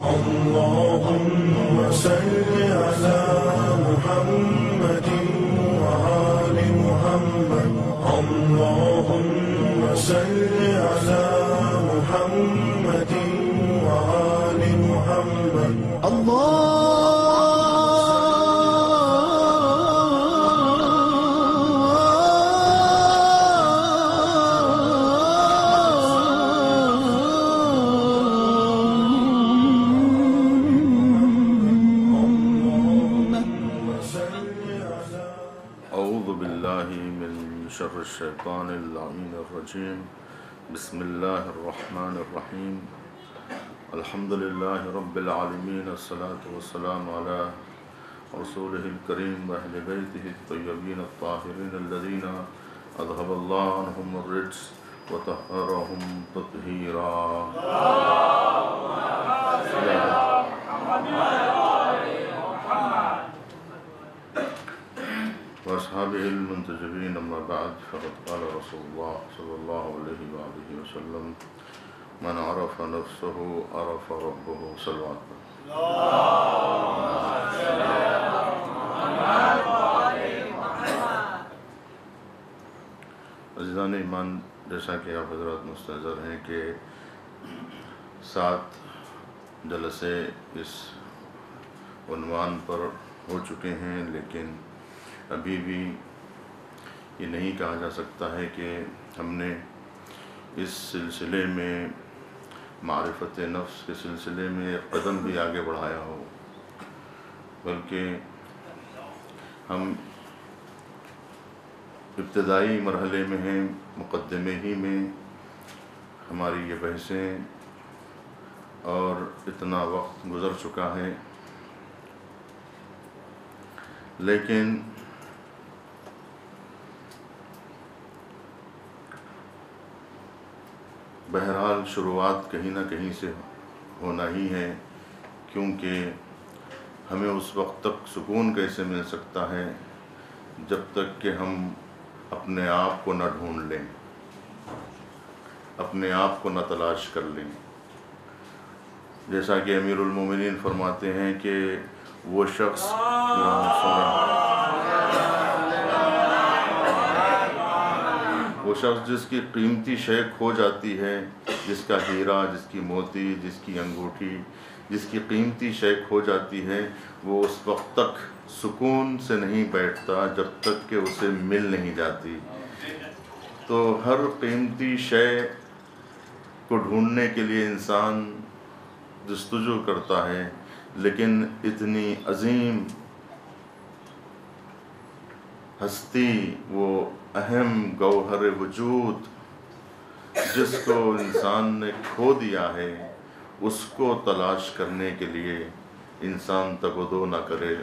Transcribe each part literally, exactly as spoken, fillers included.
اللهم صل على محمد وآل محمد اللهم صل على محمد وآل محمد شر الشیطان اللعین الرجیم بسم اللہ الرحمن الرحیم الحمد للہ رب العالمین الصلاة والسلام علی رسولہ الکریم واہل بیتہ الطیبین الطاہرین الذین اذہب اللہ عنہم الرجس وطہرہم تطہیرا وأصحابه المنتجبين أما بعد فقد قال رسول الله صلى الله عليه وآله وسلم من عرف نفسه عرف ربه صلوات عزیزان ایمان، جیسا کہ آپ حضرات مستحضر ہیں کہ سات جلسے اس عنوان پر ہو چکے ہیں، لیکن ابھی بھی یہ نہیں کہا جا سکتا ہے کہ ہم نے اس سلسلے میں معرفت نفس کے سلسلے میں ایک قدم بھی آگے بڑھایا ہو، بلکہ ہم ابتدائی مرحلے میں ہیں، مقدمے ہی میں ہماری یہ بحثیں، اور اتنا وقت گزر چکا ہے، لیکن بہرحال شروعات کہیں نہ کہیں سے ہونا ہی ہے، کیونکہ ہمیں اس وقت تک سکون کیسے مل سکتا ہے جب تک کہ ہم اپنے آپ کو نہ ڈھونڈ لیں، اپنے آپ کو نہ تلاش کر لیں۔ جیسا کہ امیر المومنین فرماتے ہیں کہ وہ شخص وہ شخص جس کی قیمتی شے کھو جاتی ہے، جس کا ہیرا، جس کی موتی، جس کی انگوٹھی، جس کی قیمتی شے کھو جاتی ہے، وہ اس وقت تک سکون سے نہیں بیٹھتا جب تک کہ اسے مل نہیں جاتی۔ تو ہر قیمتی شے کو ڈھونڈنے کے لیے انسان جستجو کرتا ہے، لیکن اتنی عظیم ہستی، وہ اہم گوہر وجود جس کو انسان نے کھو دیا ہے، اس کو تلاش کرنے کے لیے انسان تگ و دو نہ کرے۔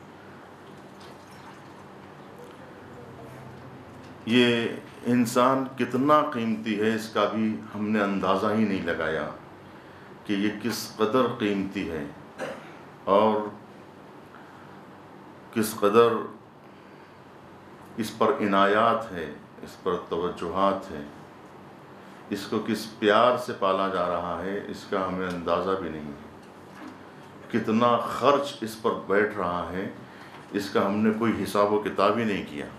یہ انسان کتنا قیمتی ہے، اس کا بھی ہم نے اندازہ ہی نہیں لگایا کہ یہ کس قدر قیمتی ہے اور کس قدر اس پر عنایات ہے، اس پر توجہات ہے، اس کو کس پیار سے پالا جا رہا ہے، اس کا ہمیں اندازہ بھی نہیں ہے۔ کتنا خرچ اس پر بیٹھ رہا ہے، اس کا ہم نے کوئی حساب و کتاب ہی نہیں کیا۔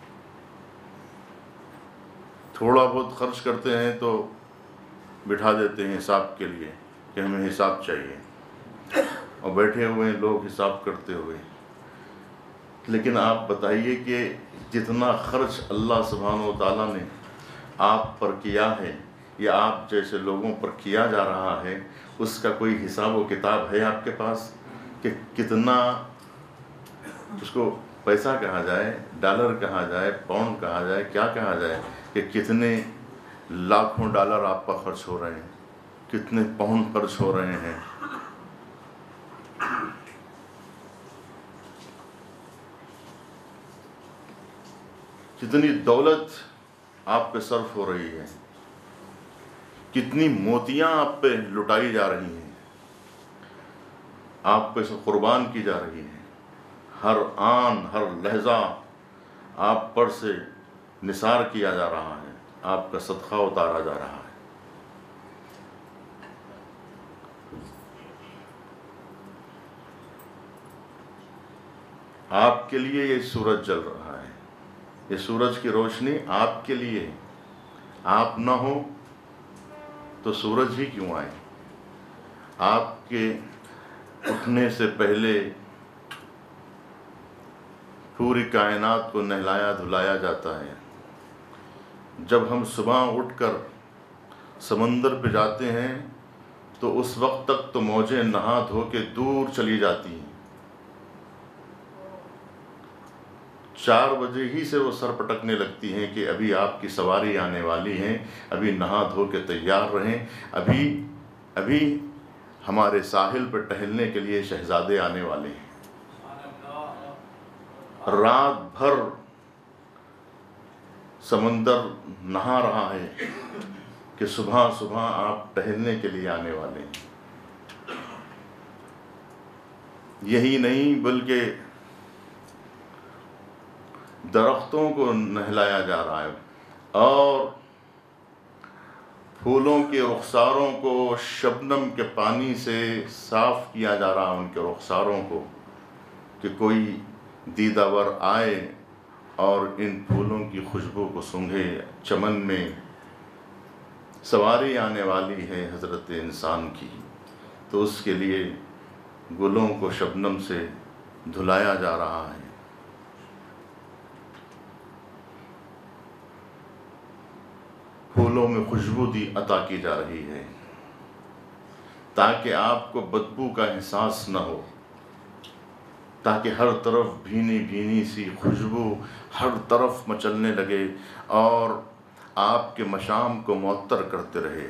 تھوڑا بہت خرچ کرتے ہیں تو بٹھا دیتے ہیں حساب کے لیے کہ ہمیں حساب چاہیے، اور بیٹھے ہوئے ہیں لوگ حساب کرتے ہوئے۔ لیکن آپ بتائیے کہ جتنا خرچ اللہ سبحانہ و تعالیٰ نے آپ پر کیا ہے یا آپ جیسے لوگوں پر کیا جا رہا ہے، اس کا کوئی حساب و کتاب ہے آپ کے پاس کہ کتنا اس کو پیسہ کہا جائے، ڈالر کہا جائے، پاؤنڈ کہا جائے، کیا کہا جائے، کہ کتنے لاکھوں ڈالر آپ پر خرچ ہو رہے ہیں، کتنے پاؤنڈ خرچ ہو رہے ہیں۔ کتنی دولت آپ پہ صرف ہو رہی ہے، کتنی موتیاں آپ پہ لٹائی جا رہی ہیں، آپ پہ سے قربان کی جا رہی ہیں۔ ہر آن، ہر لحظہ آپ پر سے نثار کیا جا رہا ہے، آپ کا صدقہ اتارا جا رہا ہے۔ آپ کے لیے یہ سورج جل رہا ہے، یہ سورج کی روشنی آپ کے لیے ہے۔ آپ نہ ہو تو سورج ہی کیوں آئے؟ آپ کے اٹھنے سے پہلے پوری کائنات کو نہلایا دھلایا جاتا ہے۔ جب ہم صبح اٹھ کر سمندر پہ جاتے ہیں تو اس وقت تک تو موجیں نہا دھو کے دور چلی جاتی ہیں، چار بجے ہی سے وہ سر پٹکنے لگتی ہیں کہ ابھی آپ کی سواری آنے والی ہیں، ابھی نہا دھو کے تیار رہیں، ابھی ابھی ہمارے ساحل پہ ٹہلنے کے لیے شہزادے آنے والے ہیں۔ رات بھر سمندر نہا رہا ہے کہ صبح صبح آپ ٹہلنے کے لیے آنے والے ہیں۔ یہی نہیں بلکہ درختوں کو نہلایا جا رہا ہے اور پھولوں کے رخساروں کو شبنم کے پانی سے صاف کیا جا رہا ہے، ان کے رخساروں کو، کہ کوئی دیدہ ور آئے اور ان پھولوں کی خوشبو کو سونگھے۔ چمن میں سواری آنے والی ہے حضرت انسان کی، تو اس کے لیے گلوں کو شبنم سے دھلایا جا رہا ہے۔ پھولوں میں خوشبو دی عطا کی جا رہی ہے تاکہ آپ کو بدبو کا احساس نہ ہو، تاکہ ہر طرف بھینی بھینی سی خوشبو ہر طرف مچلنے لگے اور آپ کے مشام کو معطر کرتے رہے۔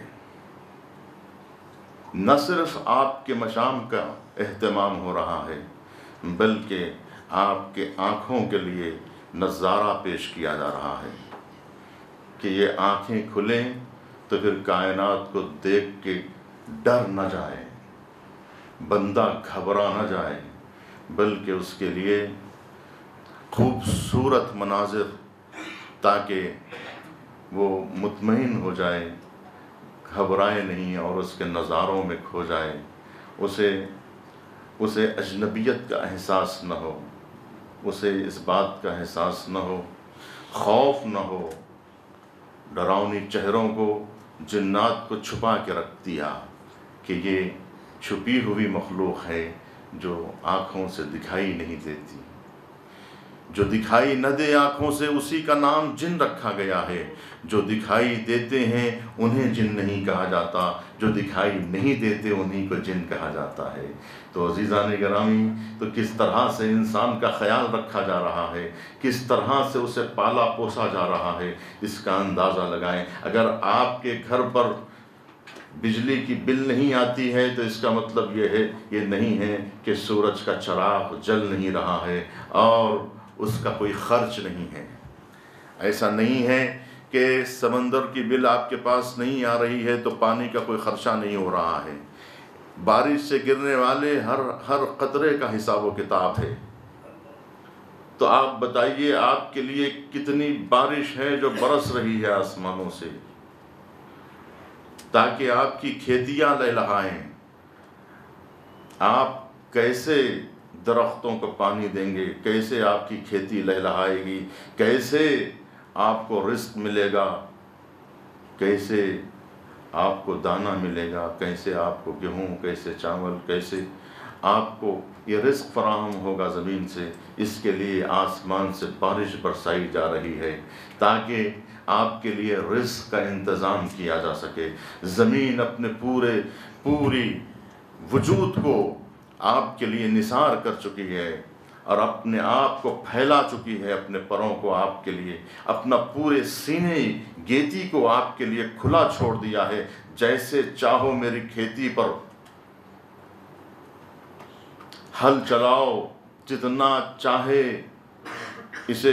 نہ صرف آپ کے مشام کا اہتمام ہو رہا ہے بلکہ آپ کے آنکھوں کے لیے نظارہ پیش کیا جا رہا ہے کہ یہ آنکھیں کھلیں تو پھر کائنات کو دیکھ کے ڈر نہ جائے، بندہ گھبرا نہ جائے، بلکہ اس کے لیے خوبصورت مناظر، تاکہ وہ مطمئن ہو جائے، گھبرائے نہیں اور اس کے نظاروں میں کھو جائے، اسے اسے اجنبیت کا احساس نہ ہو، اسے اس بات کا احساس نہ ہو، خوف نہ ہو۔ ڈراؤنی چہروں کو جنات کو چھپا کے رکھ دیا کہ یہ چھپی ہوئی مخلوق ہے جو آنکھوں سے دکھائی نہیں دیتی۔ جو دکھائی نہ دے آنکھوں سے اسی کا نام جن رکھا گیا ہے۔ جو دکھائی دیتے ہیں انہیں جن نہیں کہا جاتا، جو دکھائی نہیں دیتے انہیں کو جن کہا جاتا ہے۔ تو عزیزان گرامی، تو کس طرح سے انسان کا خیال رکھا جا رہا ہے، کس طرح سے اسے پالا پوسا جا رہا ہے، اس کا اندازہ لگائیں۔ اگر آپ کے گھر پر بجلی کی بل نہیں آتی ہے تو اس کا مطلب یہ ہے یہ نہیں ہے کہ سورج کا چراغ جل نہیں رہا ہے اور اس کا کوئی خرچ نہیں ہے۔ ایسا نہیں ہے کہ سمندر کی بل آپ کے پاس نہیں آ رہی ہے تو پانی کا کوئی خرچہ نہیں ہو رہا ہے۔ بارش سے گرنے والے ہر ہر قطرے کا حساب و کتاب ہے۔ تو آپ بتائیے آپ کے لیے کتنی بارش ہے جو برس رہی ہے آسمانوں سے تاکہ آپ کی کھیتیاں لہلہائیں۔ آپ کیسے درختوں کو پانی دیں گے، کیسے آپ کی کھیتی لہلہائے گی، کیسے آپ کو رزق ملے گا، کیسے آپ کو دانہ ملے گا، کیسے آپ کو گیہوں، کیسے چاول، کیسے آپ کو یہ رزق فراہم ہوگا زمین سے۔ اس کے لیے آسمان سے بارش برسائی جا رہی ہے تاکہ آپ کے لیے رزق کا انتظام کیا جا سکے۔ زمین اپنے پورے پوری وجود کو آپ کے لیے نثار کر چکی ہے اور اپنے آپ کو پھیلا چکی ہے، اپنے پروں کو آپ کے لیے، اپنا پورے سینے گیتی کو آپ کے لیے کھلا چھوڑ دیا ہے۔ جیسے چاہو میری کھیتی پر ہل چلاؤ، جتنا چاہے اسے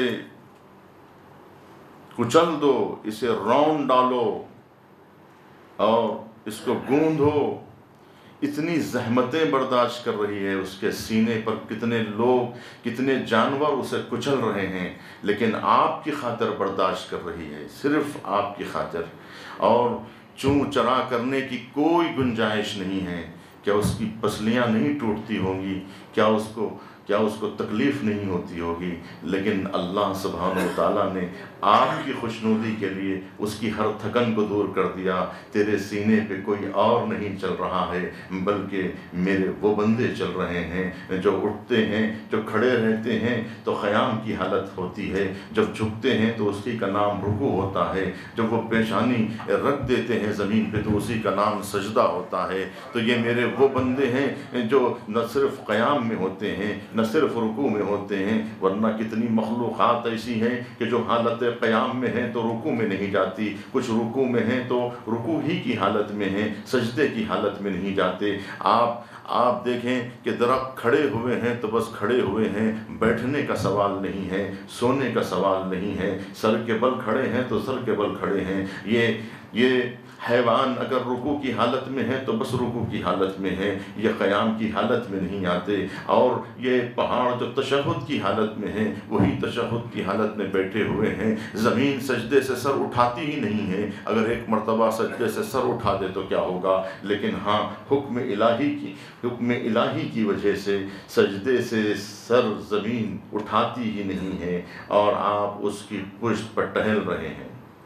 کچل دو، اسے رون ڈالو اور اس کو گوندھو۔ اتنی زحمتیں برداشت کر رہی ہے، اس کے سینے پر کتنے لوگ، کتنے جانور اسے کچل رہے ہیں، لیکن آپ کی خاطر برداشت کر رہی ہے، صرف آپ کی خاطر۔ اور چوں چرا کرنے کی کوئی گنجائش نہیں ہے۔ کیا اس کی پسلیاں نہیں ٹوٹتی ہوں گی؟ کیا اس کو کیا اس کو تکلیف نہیں ہوتی ہوگی؟ لیکن اللہ سبحانہ و تعالیٰ نے آپ کی خوشنودی کے لیے اس کی ہر تھکن کو دور کر دیا. تیرے سینے پہ کوئی اور نہیں چل رہا ہے بلکہ میرے وہ بندے چل رہے ہیں جو اٹھتے ہیں، جو کھڑے رہتے ہیں تو قیام کی حالت ہوتی ہے، جب جھکتے ہیں تو اسی کا نام رکوع ہوتا ہے، جب وہ پیشانی رکھ دیتے ہیں زمین پہ تو اسی کا نام سجدہ ہوتا ہے. تو یہ میرے وہ بندے ہیں جو نہ صرف قیام میں ہوتے ہیں نہ صرف رکوع میں ہوتے ہیں، ورنہ کتنی مخلوقات ایسی ہیں کہ جو حالت قیام میں ہیں تو رکوع میں نہیں جاتی، کچھ رکوع میں ہیں تو رکوع ہی کی حالت میں ہیں، سجدے کی حالت میں نہیں جاتے. آپ آپ دیکھیں کہ درخت کھڑے ہوئے ہیں تو بس کھڑے ہوئے ہیں، بیٹھنے کا سوال نہیں ہے، سونے کا سوال نہیں ہے، سر کے بل کھڑے ہیں تو سر کے بل کھڑے ہیں. یہ یہ حیوان اگر رکوع کی حالت میں ہے تو بس رکوع کی حالت میں ہے، یہ قیام کی حالت میں نہیں آتے. اور یہ پہاڑ جو تشہد کی حالت میں ہیں وہی تشہد کی حالت میں بیٹھے ہوئے ہیں. زمین سجدے سے سر اٹھاتی ہی نہیں ہے، اگر ایک مرتبہ سجدے سے سر اٹھا دے تو کیا ہوگا؟ لیکن ہاں حکم الہی کی حکم الہی کی وجہ سے سجدے سے سر زمین اٹھاتی ہی نہیں ہے اور آپ اس کی پشت پر ٹہل رہے ہیں.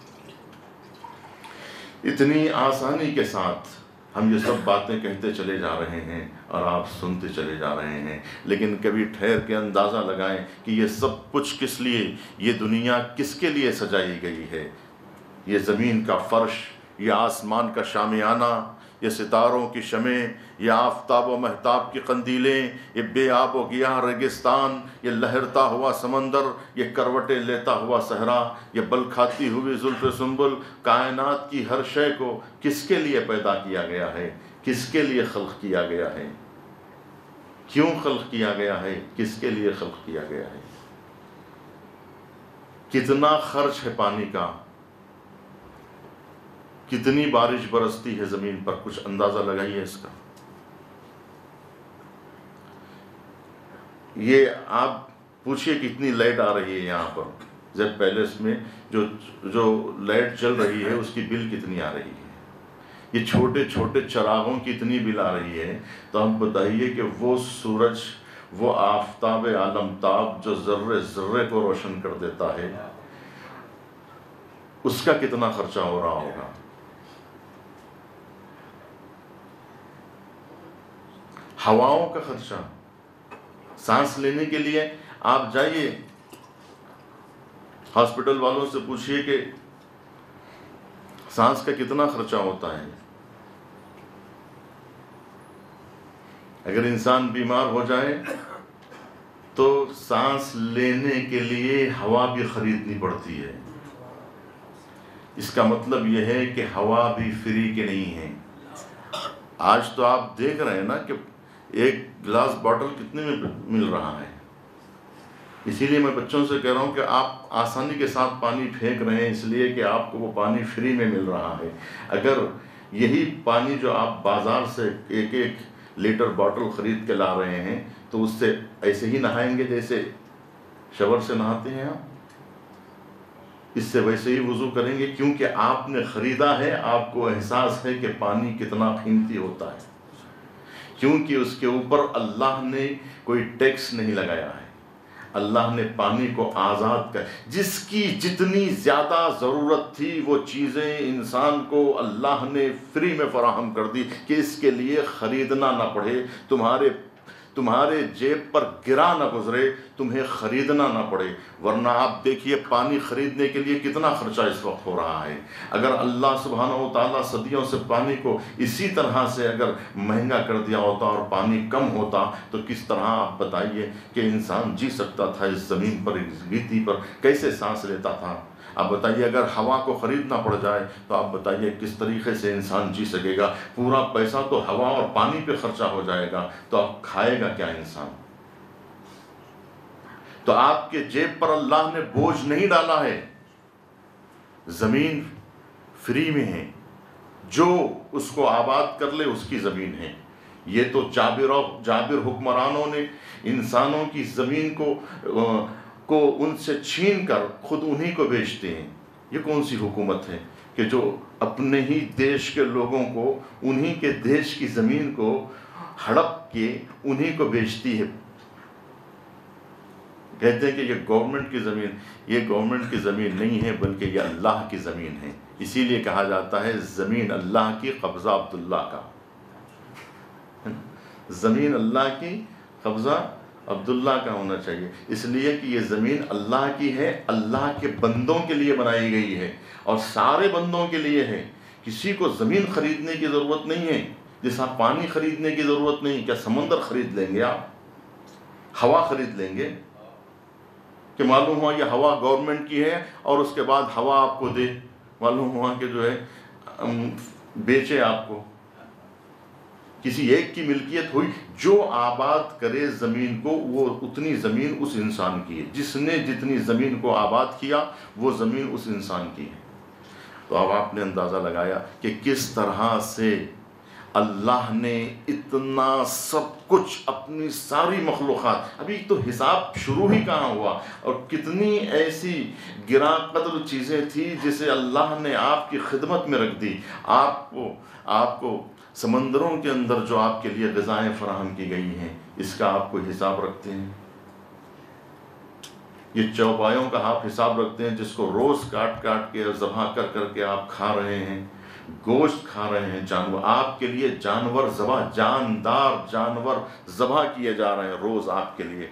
اتنی آسانی کے ساتھ ہم یہ سب باتیں کہتے چلے جا رہے ہیں اور آپ سنتے چلے جا رہے ہیں، لیکن کبھی ٹھہر کے اندازہ لگائیں کہ یہ سب کچھ کس لیے، یہ دنیا کس کے لیے سجائی گئی ہے؟ یہ زمین کا فرش، یہ آسمان کا شامیانہ، یہ ستاروں کی شمعیں، یہ آفتاب و مہتاب کی قندیلیں، یہ بے آب و گیاہ ریگستان، یہ لہرتا ہوا سمندر، یہ کروٹیں لیتا ہوا صحرا، یہ بل کھاتی ہوئی زلف سنبل، کائنات کی ہر شے کو کس کے لیے پیدا کیا گیا ہے؟ کس کے لیے خلق کیا گیا ہے؟ کیوں خلق کیا گیا ہے؟ کس کے لیے خلق کیا گیا ہے؟ کتنا خرچ ہے پانی کا، کتنی بارش برستی ہے زمین پر، کچھ اندازہ لگائیے اس کا. یہ آپ پوچھئے کتنی لائٹ آ رہی ہے یہاں پر زیڈ پیلیس میں، جو جو لائٹ چل رہی ہے اس کی بل کتنی آ رہی ہے؟ یہ چھوٹے چھوٹے چراغوں کی اتنی بل آ رہی ہے. تو آپ بتائیے کہ وہ سورج، وہ آفتاب عالمتاب جو ذرے ذرے کو روشن کر دیتا ہے، اس کا کتنا خرچہ ہو رہا ہوگا؟ ہواؤں کا خرچہ، سانس لینے کے لیے آپ جائیے ہاسپٹل والوں سے پوچھئے کہ سانس کا کتنا خرچہ ہوتا ہے. اگر انسان بیمار ہو جائے تو سانس لینے کے لیے ہوا بھی خریدنی پڑتی ہے. اس کا مطلب یہ ہے کہ ہوا بھی فری کے نہیں ہے. آج تو آپ دیکھ رہے ہیں نا کہ ایک گلاس باٹل کتنے میں مل رہا ہے. اسی لیے میں بچوں سے کہہ رہا ہوں کہ آپ آسانی کے ساتھ پانی پھینک رہے ہیں اس لیے کہ آپ کو وہ پانی فری میں مل رہا ہے. اگر یہی پانی جو آپ بازار سے ایک ایک لیٹر باٹل خرید کے لا رہے ہیں تو اس سے ایسے ہی نہائیں گے جیسے شاور سے نہاتے ہیں آپ، اس سے ویسے ہی وضو کریں گے، کیونکہ آپ نے خریدا ہے. آپ کو احساس ہے کہ پانی کتنا قیمتی ہوتا ہے، کیونکہ اس کے اوپر اللہ نے کوئی ٹیکس نہیں لگایا ہے. اللہ نے پانی کو آزاد کر، جس کی جتنی زیادہ ضرورت تھی وہ چیزیں انسان کو اللہ نے فری میں فراہم کر دی کہ اس کے لیے خریدنا نہ پڑے، تمہارے تمہارے جیب پر گرا نہ گزرے، تمہیں خریدنا نہ پڑے. ورنہ آپ دیکھیے پانی خریدنے کے لیے کتنا خرچہ اس وقت ہو رہا ہے. اگر اللہ سبحانہ و تعالیٰ صدیوں سے پانی کو اسی طرح سے اگر مہنگا کر دیا ہوتا اور پانی کم ہوتا تو کس طرح آپ بتائیے کہ انسان جی سکتا تھا اس زمین پر، اس گیتی پر کیسے سانس لیتا تھا؟ آپ بتائیے اگر ہوا کو خریدنا پڑ جائے تو آپ بتائیے کس طریقے سے انسان جی سکے گا؟ پورا پیسہ تو ہوا اور پانی پہ خرچہ ہو جائے گا تو اب کھائے گا کیا انسان؟ تو آپ کے جیب پر اللہ نے بوجھ نہیں ڈالا ہے. زمین فری میں ہے، جو اس کو آباد کر لے اس کی زمین ہے. یہ تو جابر جابر حکمرانوں نے انسانوں کی زمین کو کو ان سے چھین کر خود انہی کو بیچتے ہیں. یہ کون سی حکومت ہے کہ جو اپنے ہی دیش کے لوگوں کو، انہی کے دیش کی زمین کو ہڑپ کے انہی کو بیچتی ہے؟ کہتے ہیں کہ یہ گورنمنٹ کی زمین، یہ گورنمنٹ کی زمین نہیں ہے بلکہ یہ اللہ کی زمین ہے، اسی لیے کہا جاتا ہے زمین اللہ کی قبضہ عبداللہ کا، زمین اللہ کی قبضہ عبداللہ کا ہونا چاہیے، اس لیے کہ یہ زمین اللہ کی ہے، اللہ کے بندوں کے لیے بنائی گئی ہے اور سارے بندوں کے لیے ہے، کسی کو زمین خریدنے کی ضرورت نہیں ہے، جیسا پانی خریدنے کی ضرورت نہیں، کیا سمندر خرید لیں گے آپ، ہوا خرید لیں گے کہ معلوم ہوا یہ ہوا گورنمنٹ کی ہے اور اس کے بعد ہوا آپ کو دے، معلوم ہوا کہ جو ہے بیچے آپ کو، کسی ایک کی ملکیت ہوئی، جو آباد کرے زمین کو وہ اتنی زمین اس انسان کی ہے، جس نے جتنی زمین کو آباد کیا وہ زمین اس انسان کی ہے۔ تو اب آپ نے اندازہ لگایا کہ کس طرح سے اللہ نے اتنا سب کچھ، اپنی ساری مخلوقات، ابھی تو حساب شروع ہی کہاں ہوا، اور کتنی ایسی گراں قدر چیزیں تھیں جسے اللہ نے آپ کی خدمت میں رکھ دی، آپ کو آپ کو سمندروں کے اندر جو آپ کے لیے غذائیں فراہم کی گئی ہیں، اس کا آپ کو حساب رکھتے ہیں؟ یہ چوپایوں کا آپ حساب رکھتے ہیں جس کو روز کاٹ کاٹ کے ذبح کر کر کے آپ کھا رہے ہیں، گوشت کھا رہے ہیں، جانور آپ کے لیے جانور ذبح، جاندار جانور ذبح کیے جا رہے ہیں روز آپ کے لیے۔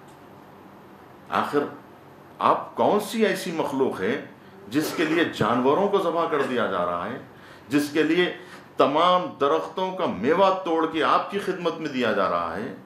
آخر آپ کون سی ایسی مخلوق ہے جس کے لیے جانوروں کو ذبح کر دیا جا رہا ہے، جس کے لیے تمام درختوں کا میوہ توڑ کے آپ کی خدمت میں دیا جا رہا ہے؟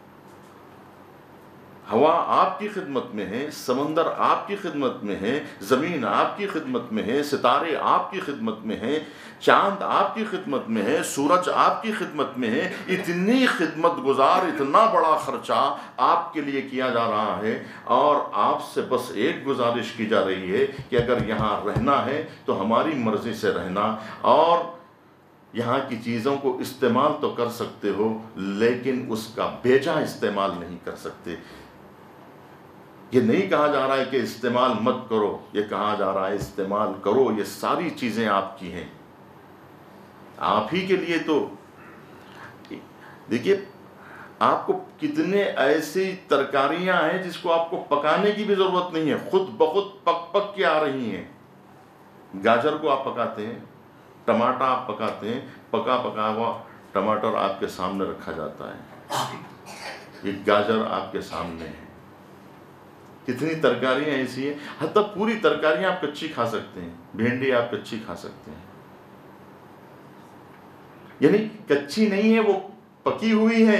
ہوا آپ کی خدمت میں ہے، سمندر آپ کی خدمت میں ہے، زمین آپ کی خدمت میں ہے، ستارے آپ کی خدمت میں ہیں، چاند آپ کی خدمت میں ہے، سورج آپ کی خدمت میں ہے، اتنی خدمت گزار، اتنا بڑا خرچہ آپ کے لیے کیا جا رہا ہے، اور آپ سے بس ایک گزارش کی جا رہی ہے کہ اگر یہاں رہنا ہے تو ہماری مرضی سے رہنا، اور یہاں کی چیزوں کو استعمال تو کر سکتے ہو لیکن اس کا بیجا استعمال نہیں کر سکتے۔ یہ نہیں کہا جا رہا ہے کہ استعمال مت کرو، یہ کہا جا رہا ہے استعمال کرو، یہ ساری چیزیں آپ کی ہیں، آپ ہی کے لیے۔ تو دیکھیے آپ کو کتنے ایسی ترکاریاں ہیں جس کو آپ کو پکانے کی بھی ضرورت نہیں ہے، خود بخود پک پک کے آ رہی ہیں۔ گاجر کو آپ پکاتے ہیں، ٹماٹر آپ پکاتے ہیں، پکا پکا ہوا ٹماٹر آپ کے سامنے رکھا جاتا ہے، یہ گاجر آپ کے سامنے ہے۔ کتنی ترکاریاں ایسی ہیں، حتیٰ پوری ترکاریاں آپ کچی کھا سکتے ہیں، بھنڈی آپ کچی کھا سکتے ہیں، یعنی کچی نہیں ہے، وہ پکی ہوئی ہے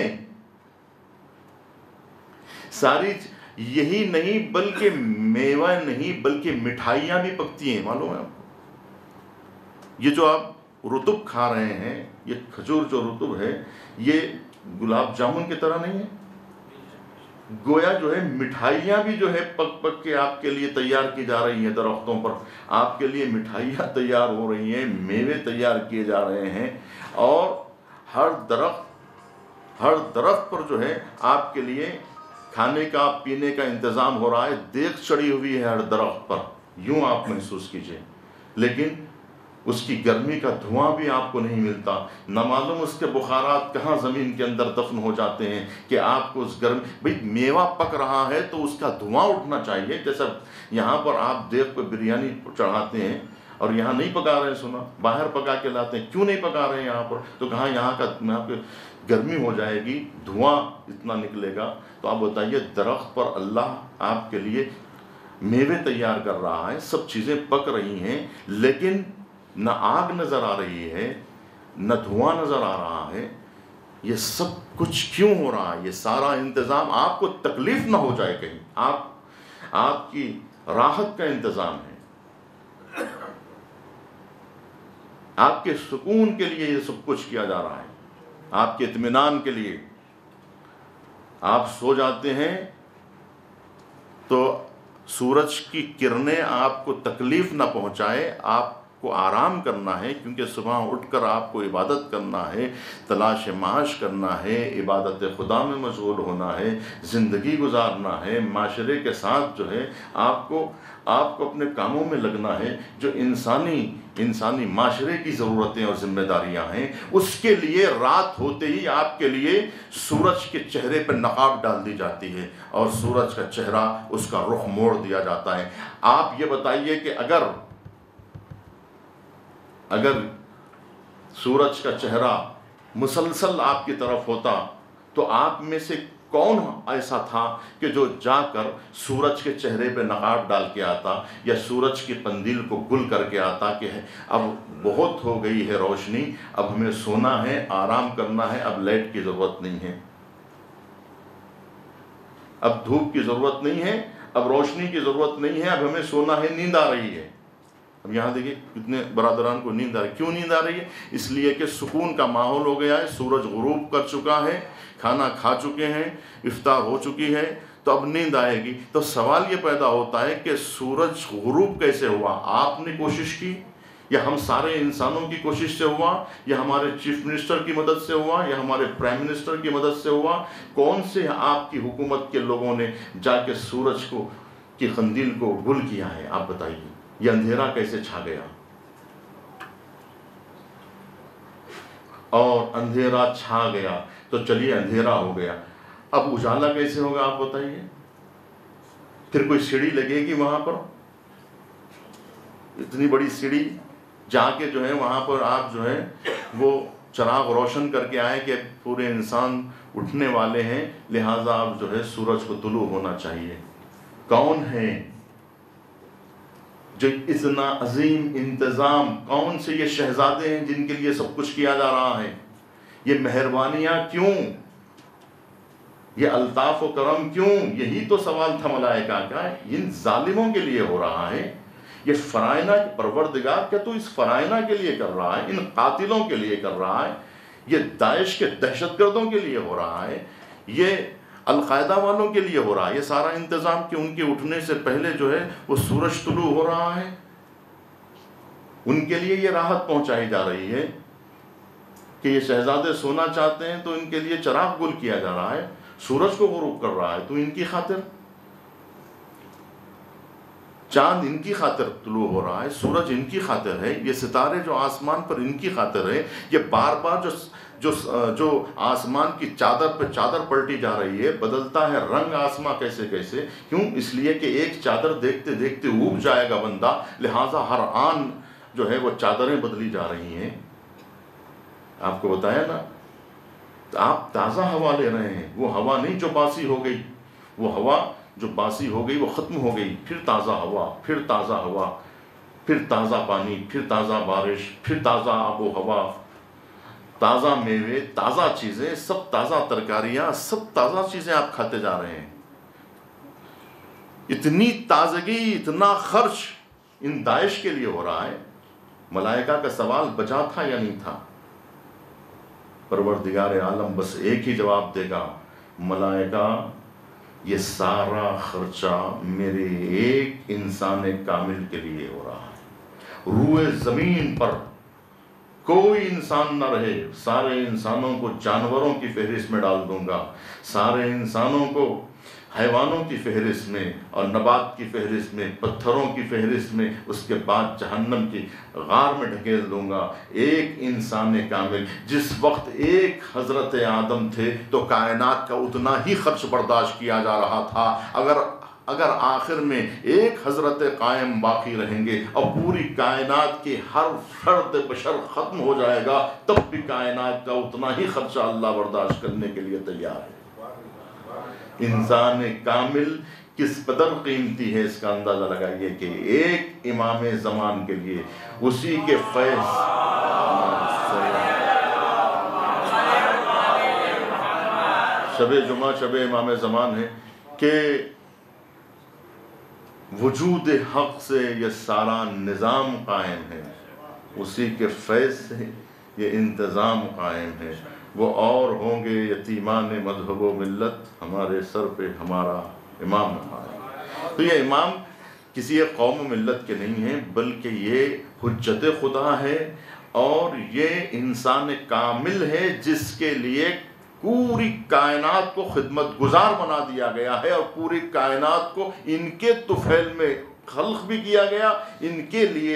ساری۔ یہی نہیں بلکہ میوہ نہیں بلکہ مٹھائیاں بھی پکتی ہیں، معلوم ہے آپ کو؟ یہ جو آپ رطب کھا رہے ہیں، یہ کھجور جو رطب ہے، یہ گلاب جامن کی طرح نہیں ہے، گویا جو ہے مٹھائیاں بھی جو ہے پک پک کے آپ کے لیے تیار کی جا رہی ہیں، درختوں پر آپ کے لیے مٹھائیاں تیار ہو رہی ہیں، میوے تیار کیے جا رہے ہیں، اور ہر درخت ہر درخت پر جو ہے آپ کے لیے کھانے کا پینے کا انتظام ہو رہا ہے، دیگ چڑھی ہوئی ہے ہر درخت پر، یوں آپ محسوس کیجئے، لیکن اس کی گرمی کا دھواں بھی آپ کو نہیں ملتا، نہ معلوم اس کے بخارات کہاں زمین کے اندر دفن ہو جاتے ہیں کہ آپ کو اس گرمی، بھئی میوہ پک رہا ہے تو اس کا دھواں اٹھنا چاہیے، جیسا یہاں پر آپ دیگ پہ بریانی چڑھاتے ہیں اور یہاں نہیں پکا رہے، سنا باہر پکا کے لاتے ہیں، کیوں نہیں پکا رہے ہیں یہاں پر؟ تو کہاں یہاں کا یہاں پہ گرمی ہو جائے گی، دھواں اتنا نکلے گا۔ تو آپ بتائیے درخت پر اللہ آپ کے لیے میوے تیار کر رہا ہے، سب چیزیں پک رہی ہیں، لیکن نہ آگ نظر آ رہی ہے، نہ دھواں نظر آ رہا ہے، یہ سب کچھ کیوں ہو رہا ہے؟ یہ سارا انتظام آپ کو تکلیف نہ ہو جائے کہیں، آپ آپ کی راحت کا انتظام ہے، آپ کے سکون کے لیے یہ سب کچھ کیا جا رہا ہے، آپ کے اطمینان کے لیے۔ آپ سو جاتے ہیں تو سورج کی کرنیں آپ کو تکلیف نہ پہنچائے، آپ کو آرام کرنا ہے، کیونکہ صبح اٹھ کر آپ کو عبادت کرنا ہے، تلاش معاش کرنا ہے، عبادت خدا میں مشغول ہونا ہے، زندگی گزارنا ہے، معاشرے کے ساتھ جو ہے آپ کو آپ کو اپنے کاموں میں لگنا ہے، جو انسانی انسانی معاشرے کی ضرورتیں اور ذمہ داریاں ہیں، اس کے لیے رات ہوتے ہی آپ کے لیے سورج کے چہرے پہ نقاب ڈال دی جاتی ہے اور سورج کا چہرہ اس کا رخ موڑ دیا جاتا ہے۔ آپ یہ بتائیے کہ اگر اگر سورج کا چہرہ مسلسل آپ کی طرف ہوتا تو آپ میں سے کون ایسا تھا کہ جو جا کر سورج کے چہرے پہ نقاب ڈال کے آتا یا سورج کی قندیل کو گل کر کے آتا کہ اب بہت ہو گئی ہے روشنی، اب ہمیں سونا ہے، آرام کرنا ہے، اب لائٹ کی ضرورت نہیں ہے، اب دھوپ کی ضرورت نہیں ہے، اب روشنی کی ضرورت نہیں ہے، اب ہمیں سونا ہے، نیند آ رہی ہے۔ اب یہاں دیکھیں کتنے برادران کو نیند آ رہی ہے۔ کیوں نیند آ رہی ہے؟ اس لیے کہ سکون کا ماحول ہو گیا ہے، سورج غروب کر چکا ہے، کھانا کھا چکے ہیں، افطار ہو چکی ہے، تو اب نیند آئے گی۔ تو سوال یہ پیدا ہوتا ہے کہ سورج غروب کیسے ہوا؟ آپ نے کوشش کی یا ہم سارے انسانوں کی کوشش سے ہوا یا ہمارے چیف منسٹر کی مدد سے ہوا یا ہمارے پرائم منسٹر کی مدد سے ہوا؟ کون سے آپ کی حکومت کے لوگوں نے جا کے سورج کو کی قندیل کو گل کیا ہے؟ آپ بتائیے، یہ اندھیرا کیسے چھا گیا؟ اور اندھیرا چھا گیا تو چلیے اندھیرا ہو گیا، اب اجالا کیسے ہوگا آپ بتائیے؟ پھر کوئی سیڑھی لگے گی وہاں پر؟ اتنی بڑی سیڑھی جا کے جو ہے وہاں پر آپ جو ہے وہ چراغ روشن کر کے آئے کہ پورے انسان اٹھنے والے ہیں، لہٰذا اب جو ہے سورج کو طلوع ہونا چاہیے۔ کون ہے جو اتنا عظیم انتظام، کون سے یہ شہزادے ہیں جن کے لیے سب کچھ کیا جا رہا ہے؟ یہ مہربانیاں کیوں؟ یہ الطاف و کرم کیوں؟ یہی تو سوال تھا ملائکہ کا۔ ان ظالموں کے لیے ہو رہا ہے یہ فرائض، پروردگار کیا تو اس فرائض کے لیے کر رہا ہے؟ ان قاتلوں کے لیے کر رہا ہے؟ یہ داعش کے دہشت گردوں کے لیے ہو رہا ہے؟ یہ القاعدہ والوں کے لیے ہو رہا ہے یہ سارا انتظام کہ ان کے اٹھنے سے پہلے جو ہے وہ سورج طلوع ہو رہا ہے؟ ان کے لیے یہ راحت پہنچائی جا رہی ہے کہ یہ شہزادے سونا چاہتے ہیں تو ان کے لیے چراغ گل کیا جا رہا ہے، سورج کو غروب کر رہا ہے تو ان کی خاطر، چاند ان کی خاطر طلوع ہو رہا ہے، سورج ان کی خاطر ہے، یہ ستارے جو آسمان پر ان کی خاطر ہے۔ یہ بار بار جو جو جو آسمان کی چادر پہ چادر پلٹی جا رہی ہے، بدلتا ہے رنگ آسمان کیسے کیسے، کیوں؟ اس لیے کہ ایک چادر دیکھتے دیکھتے اوب جائے گا بندہ، لہٰذا ہر آن جو ہے وہ چادریں بدلی جا رہی ہیں۔ آپ کو بتایا نا، آپ تازہ ہوا لے رہے ہیں، وہ ہوا نہیں جو باسی ہو گئی، وہ ہوا جو باسی ہو گئی وہ ختم ہو گئی، پھر تازہ ہوا، پھر تازہ ہوا، پھر تازہ پانی، پھر تازہ بارش، پھر تازہ آب و ہوا، تازہ میوے، تازہ چیزیں، سب تازہ ترکاریاں، سب تازہ چیزیں آپ کھاتے جا رہے ہیں۔ اتنی تازگی، اتنا خرچ ان داعش کے لیے ہو رہا ہے۔ ملائکہ کا سوال بجا تھا یا نہیں تھا؟ پروردگار عالم بس ایک ہی جواب دے گا، ملائکہ یہ سارا خرچہ میرے ایک انسان کامل کے لیے ہو رہا ہے۔ روئے زمین پر کوئی انسان نہ رہے، سارے انسانوں کو جانوروں کی فہرست میں ڈال دوں گا، سارے انسانوں کو حیوانوں کی فہرست میں اور نبات کی فہرست میں، پتھروں کی فہرست میں، اس کے بعد جہنم کی غار میں ڈھکیل دوں گا۔ ایک انسان کامل، جس وقت ایک حضرت آدم تھے تو کائنات کا اتنا ہی خرچ برداشت کیا جا رہا تھا، اگر اگر آخر میں ایک حضرت قائم باقی رہیں گے اور پوری کائنات کی ہر فرد بشر ختم ہو جائے گا، تب بھی کائنات کا اتنا ہی خرچہ اللہ برداشت کرنے کے لیے تیار ہے۔ انسان کامل کس قدر قیمتی ہے اس کا اندازہ لگائیے کہ ایک امام زمان کے لیے اسی کے فیض، شب جمعہ شب امام زمان ہے کہ وجود حق سے یہ سارا نظام قائم ہے، اسی کے فیض سے یہ انتظام قائم ہے۔ وہ اور ہوں گے یتیمان مذہب و ملت، ہمارے سر پہ ہمارا امام ہے۔ تو یہ امام کسی ایک قوم و ملت کے نہیں ہیں، بلکہ یہ حجت خدا ہے اور یہ انسان کامل ہے جس کے لیے پوری کائنات کو خدمت گزار بنا دیا گیا ہے اور پوری کائنات کو ان کے طفیل میں خلق بھی کیا گیا، ان کے لیے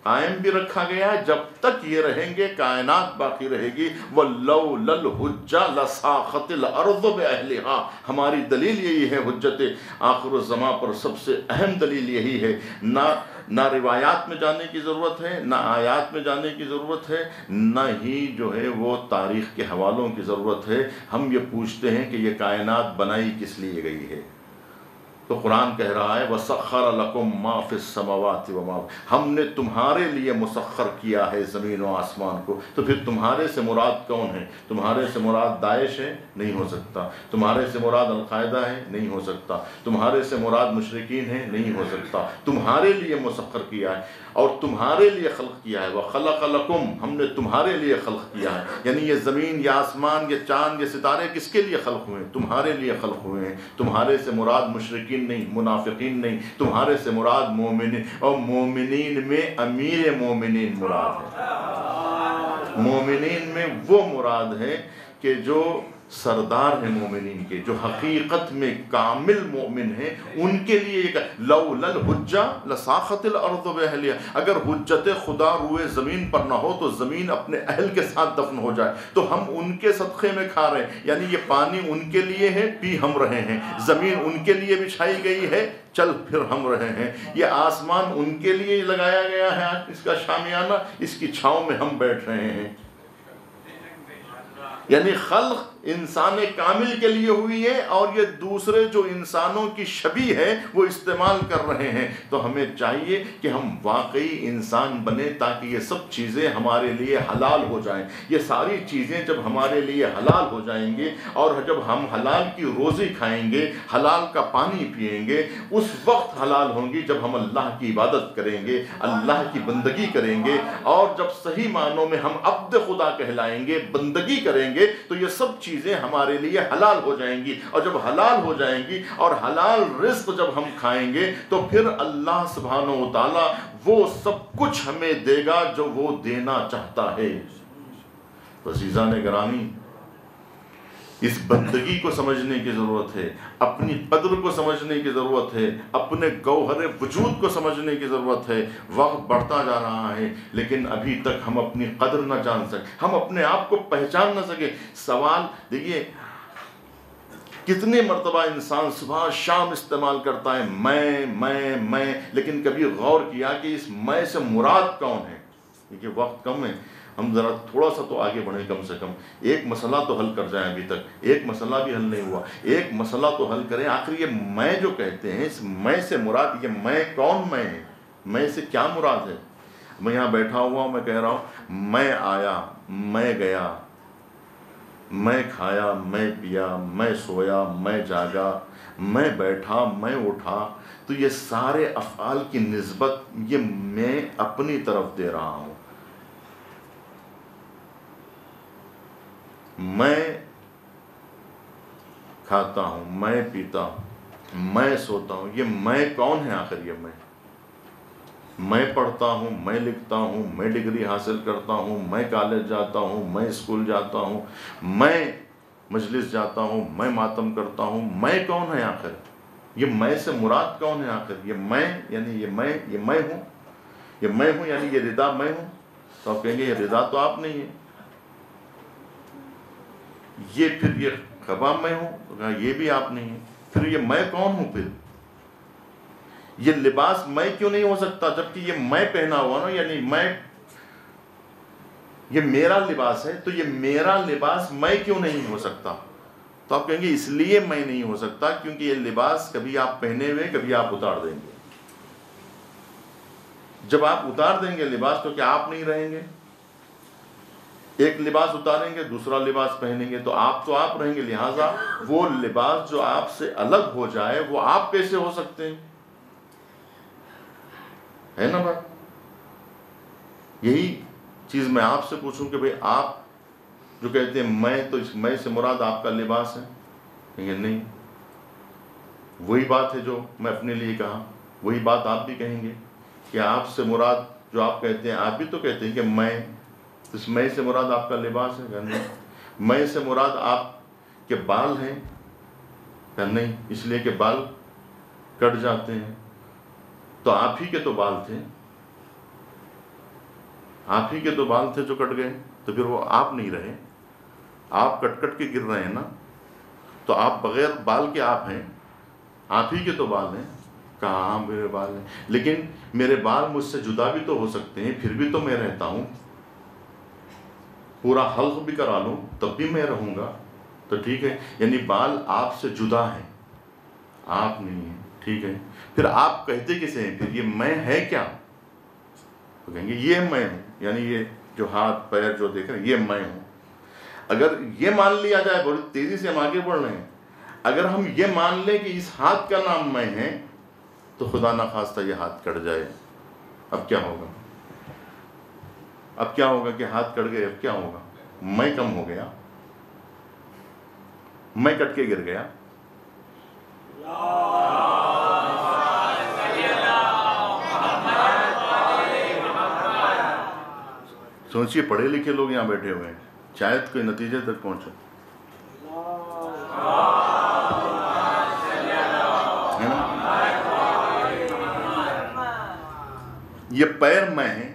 قائم بھی رکھا گیا ہے جب تک یہ رہیں گے کائنات باقی رہے گی. وَلَوْلَا الْحُجَّةُ لَصَاخَتِ الْأَرْضُ بِأَهْلِهَا. ہماری دلیل یہی ہے حجت آخر الزماں پر سب سے اہم دلیل یہی ہے. نہ نہ روایات میں جانے کی ضرورت ہے، نہ آیات میں جانے کی ضرورت ہے، نہ ہی جو ہے وہ تاریخ کے حوالوں کی ضرورت ہے. ہم یہ پوچھتے ہیں کہ یہ کائنات بنائی کس لیے گئی ہے؟ تو قرآن کہہ رہا ہے وَسَخَّرَ لَكُم مَّا فِي السَّمَاوَاتِ وَمَا، ہم نے تمہارے لیے مسخر کیا ہے زمین و آسمان کو. تو پھر تمہارے سے مراد کون ہے؟ تمہارے سے مراد داعش ہے؟ نہیں ہو سکتا. تمہارے سے مراد القاعدہ ہے؟ نہیں ہو سکتا. تمہارے سے مراد مشرکین ہے؟ نہیں ہو سکتا. تمہارے لیے مسخر کیا ہے اور تمہارے لیے خلق کیا ہے. وَخَلَقَ لَكُم، ہم نے تمہارے لیے خلق کیا ہے. یعنی یہ زمین، یہ آسمان، یہ چاند، یہ ستارے کس کے لیے خلق ہوئے ہیں؟ تمہارے لیے خلق ہوئے ہیں. تمہارے سے مراد مشرکین نہیں، منافقین نہیں، تمہارے سے مراد مومنین، اور مومنین میں امیر مومنین مراد ہے. مومنین میں وہ مراد ہے کہ جو سردار ہیں مومنین کے، جو حقیقت میں کامل مومن ہیں، ان کے لیے یہ لولا الحجہ لساخت الارض باہلہا. اگر حجت خدا روئے زمین پر نہ ہو تو زمین اپنے اہل کے ساتھ دفن ہو جائے. تو ہم ان کے صدقے میں کھا رہے ہیں. یعنی یہ پانی ان کے لیے ہے، پی ہم رہے ہیں. زمین ان کے لیے بچھائی گئی ہے، چل پھر ہم رہے ہیں. یہ آسمان ان کے لیے لگایا گیا ہے، اس کا شامیانہ، اس کی چھاؤں میں ہم بیٹھ رہے ہیں. یعنی خلق انسان کامل کے لیے ہوئی ہے اور یہ دوسرے جو انسانوں کی شبیہ ہے وہ استعمال کر رہے ہیں. تو ہمیں چاہیے کہ ہم واقعی انسان بنے تاکہ یہ سب چیزیں ہمارے لیے حلال ہو جائیں. یہ ساری چیزیں جب ہمارے لیے حلال ہو جائیں گے اور جب ہم حلال کی روزی کھائیں گے، حلال کا پانی پئیں گے، اس وقت حلال ہوں گی جب ہم اللہ کی عبادت کریں گے، اللہ کی بندگی کریں گے. اور جب صحیح معنوں میں ہم عبد خدا کہلائیں گے، بندگی کریں گے، تو یہ سب چیزیں ہمارے لیے حلال ہو جائیں گی. اور جب حلال ہو جائیں گی اور حلال رزق جب ہم کھائیں گے تو پھر اللہ سبحانہ و تعالی وہ سب کچھ ہمیں دے گا جو وہ دینا چاہتا ہے. عزیزان گرامی، اس بندگی کو سمجھنے کی ضرورت ہے، اپنی قدر کو سمجھنے کی ضرورت ہے، اپنے گوہر وجود کو سمجھنے کی ضرورت ہے. وقت بڑھتا جا رہا ہے لیکن ابھی تک ہم اپنی قدر نہ جان سکے، ہم اپنے آپ کو پہچان نہ سکے. سوال دیکھیے، کتنے مرتبہ انسان صبح شام استعمال کرتا ہے میں میں میں، لیکن کبھی غور کیا کہ اس میں سے مراد کون ہے؟ دیکھیے وقت کم ہے، ہم ذرا تھوڑا سا تو آگے بڑھیں. کم سے کم ایک مسئلہ تو حل کر جائیں. ابھی تک ایک مسئلہ بھی حل نہیں ہوا. ایک مسئلہ تو حل کریں. آخر یہ میں جو کہتے ہیں، اس میں سے مراد یہ میں کون میں ہے؟ میں سے کیا مراد ہے؟ میں یہاں بیٹھا ہوا ہوں، میں کہہ رہا ہوں میں آیا، میں گیا، میں کھایا، میں پیا، میں سویا، میں جاگا، میں بیٹھا، میں اٹھا. تو یہ سارے افعال کی نسبت یہ میں اپنی طرف دے رہا ہوں. میں کھاتا ہوں، میں پیتا ہوں، میں سوتا ہوں. یہ میں کون ہے آخر؟ یہ میں میں پڑھتا ہوں، میں لکھتا ہوں، میں ڈگری حاصل کرتا ہوں، میں کالج جاتا ہوں، میں اسکول جاتا ہوں، میں مجلس جاتا ہوں، میں ماتم کرتا ہوں. میں کون ہے آخر؟ یہ میں سے مراد کون ہے آخر؟ یہ میں یعنی یہ میں یہ میں ہوں، یہ میں ہوں یعنی یہ رضا میں ہوں. تو آپ کہیں گے یہ رضا تو آپ نہیں ہے، یہ پھر یہ خبا میں ہوں، یہ بھی آپ نہیں ہے. پھر یہ میں کون ہوں؟ پھر یہ لباس میں کیوں نہیں ہو سکتا جبکہ یہ میں پہنا ہوا نا؟ یعنی میں یہ میرا لباس ہے، تو یہ میرا لباس میں کیوں نہیں ہو سکتا؟ تو آپ کہیں گے اس لیے میں نہیں ہو سکتا کیونکہ یہ لباس کبھی آپ پہنے ہوئے کبھی آپ اتار دیں گے. جب آپ اتار دیں گے لباس تو کیا آپ نہیں رہیں گے؟ ایک لباس اتاریں گے دوسرا لباس پہنیں گے تو آپ تو آپ رہیں گے. لہٰذا وہ لباس جو آپ سے الگ ہو جائے وہ آپ کیسے ہو سکتے ہیں؟ ہے نا بات؟ یہی چیز میں آپ سے پوچھوں کہ بھئی آپ جو کہتے ہیں میں، تو اس میں سے مراد آپ کا لباس ہے؟ کہیں گے نہیں. وہی بات ہے جو میں اپنے لیے کہا، وہی بات آپ بھی کہیں گے کہ آپ سے مراد جو آپ کہتے ہیں، آپ بھی تو کہتے ہیں کہ میں، اس میں سے مراد آپ کا لباس ہے؟ کہ نہیں. میں سے مراد آپ کے بال ہیں؟ کہ نہیں، اس لیے کہ بال کٹ جاتے ہیں. تو آپ ہی کے تو بال تھے. آپ ہی کے تو بال تھے جو کٹ گئے، تو پھر وہ آپ نہیں رہے، آپ کٹ کٹ کے گر رہے ہیں نا، تو آپ بغیر بال کے آپ ہیں، آپ ہی کے تو بال ہیں، کہاں میرے بال ہیں، لیکن میرے بال مجھ سے جدا بھی تو ہو سکتے ہیں، پھر بھی تو میں رہتا ہوں، پورا حلق بھی کرا لوں تب بھی میں رہوں گا، تو ٹھیک ہے، یعنی بال آپ سے جدا ہیں، آپ نہیں ہیں، ٹھیک ہے، پھر آپ کہتے کسے ہیں، پھر یہ میں ہے کیا؟ تو کہیں گے یہ میں ہوں، یعنی یہ جو ہاتھ پیر جو دیکھ رہے ہیں یہ میں ہوں۔ اگر یہ مان لیا جائے، بڑی تیزی سے ہم آگے بڑھ رہے ہیں، اگر ہم یہ مان لیں کہ اس ہاتھ کا نام میں ہے، تو خدا نہ خواستہ یہ ہاتھ کٹ جائے، اب کیا ہوگا؟ اب کیا ہوگا کہ ہاتھ کٹ گئے، اب کیا ہوگا؟ میں کم ہو گیا، میں کٹ کے گر گیا۔ سوچئے پڑھے لکھے لوگ یہاں بیٹھے ہوئے ہیں، شاید کوئی نتیجے تک پہنچو، ہے نا؟ یہ پیر میں ہیں،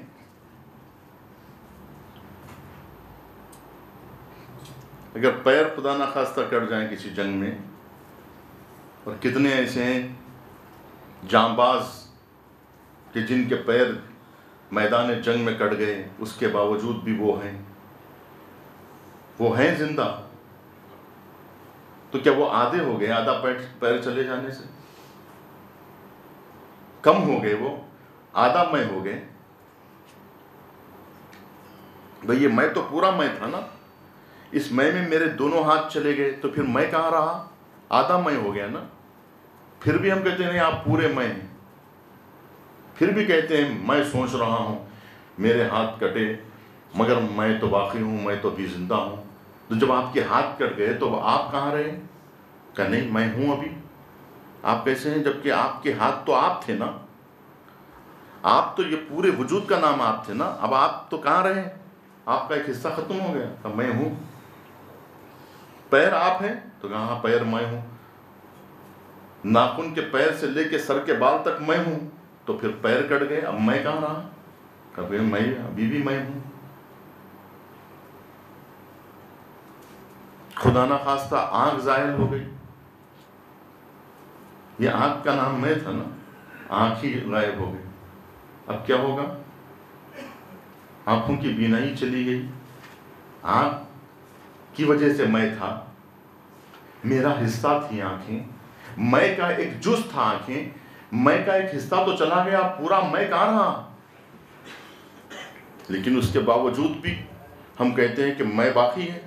اگر پیر خدا نہ خواستہ کٹ جائیں کسی جنگ میں، اور کتنے ایسے ہیں جانباز کہ جن کے پیر میدان جنگ میں کٹ گئے، اس کے باوجود بھی وہ ہیں وہ ہیں زندہ، تو کیا وہ آدھے ہو گئے؟ آدھا پیر پیر چلے جانے سے کم ہو گئے؟ وہ آدھا میں ہو گئے؟ بھئی یہ میں تو پورا میں تھا نا، اس میں میں میرے دونوں ہاتھ چلے گئے تو پھر میں کہاں رہا؟ آدھا میں ہو گیا نا۔ پھر بھی ہم کہتے ہیں نہیں آپ پورے میں ہیں، پھر بھی کہتے ہیں میں سوچ رہا ہوں میرے ہاتھ کٹے مگر میں تو باقی ہوں، میں تو بھی زندہ ہوں۔ تو جب آپ کے ہاتھ کٹ گئے تو آپ کہاں رہے؟ کہ نہیں میں ہوں ابھی۔ آپ کیسے ہیں جبکہ آپ کے ہاتھ تو آپ تھے نا، آپ تو یہ پورے وجود کا نام آپ تھے نا، اب آپ تو کہاں رہے؟ آپ کا ایک حصہ ختم ہو گیا، اب میں ہوں۔ پیر آپ ہیں تو کہاں پیر میں ہوں، ناخن کے پیر سے لے کے سر کے بال تک میں ہوں، تو پھر پیر کٹ گئے، اب میں کہاں رہا؟ کبھی میں ابھی بھی میں ہوں۔ خدا نہ خواستہ آنکھ زائل ہو گئی، یہ آنکھ کا نام میں تھا نا، آنکھ ہی غائب ہو گئی، اب کیا ہوگا؟ آنکھوں کی بینائی چلی گئی، آنکھ کی وجہ سے میں تھا، میرا حصہ تھی آنکھیں، میں کا ایک جز تھا آنکھیں، میں کا ایک حصہ تو چلا گیا، پورا میں کہاں رہا؟ لیکن اس کے باوجود بھی ہم کہتے ہیں کہ میں باقی ہے۔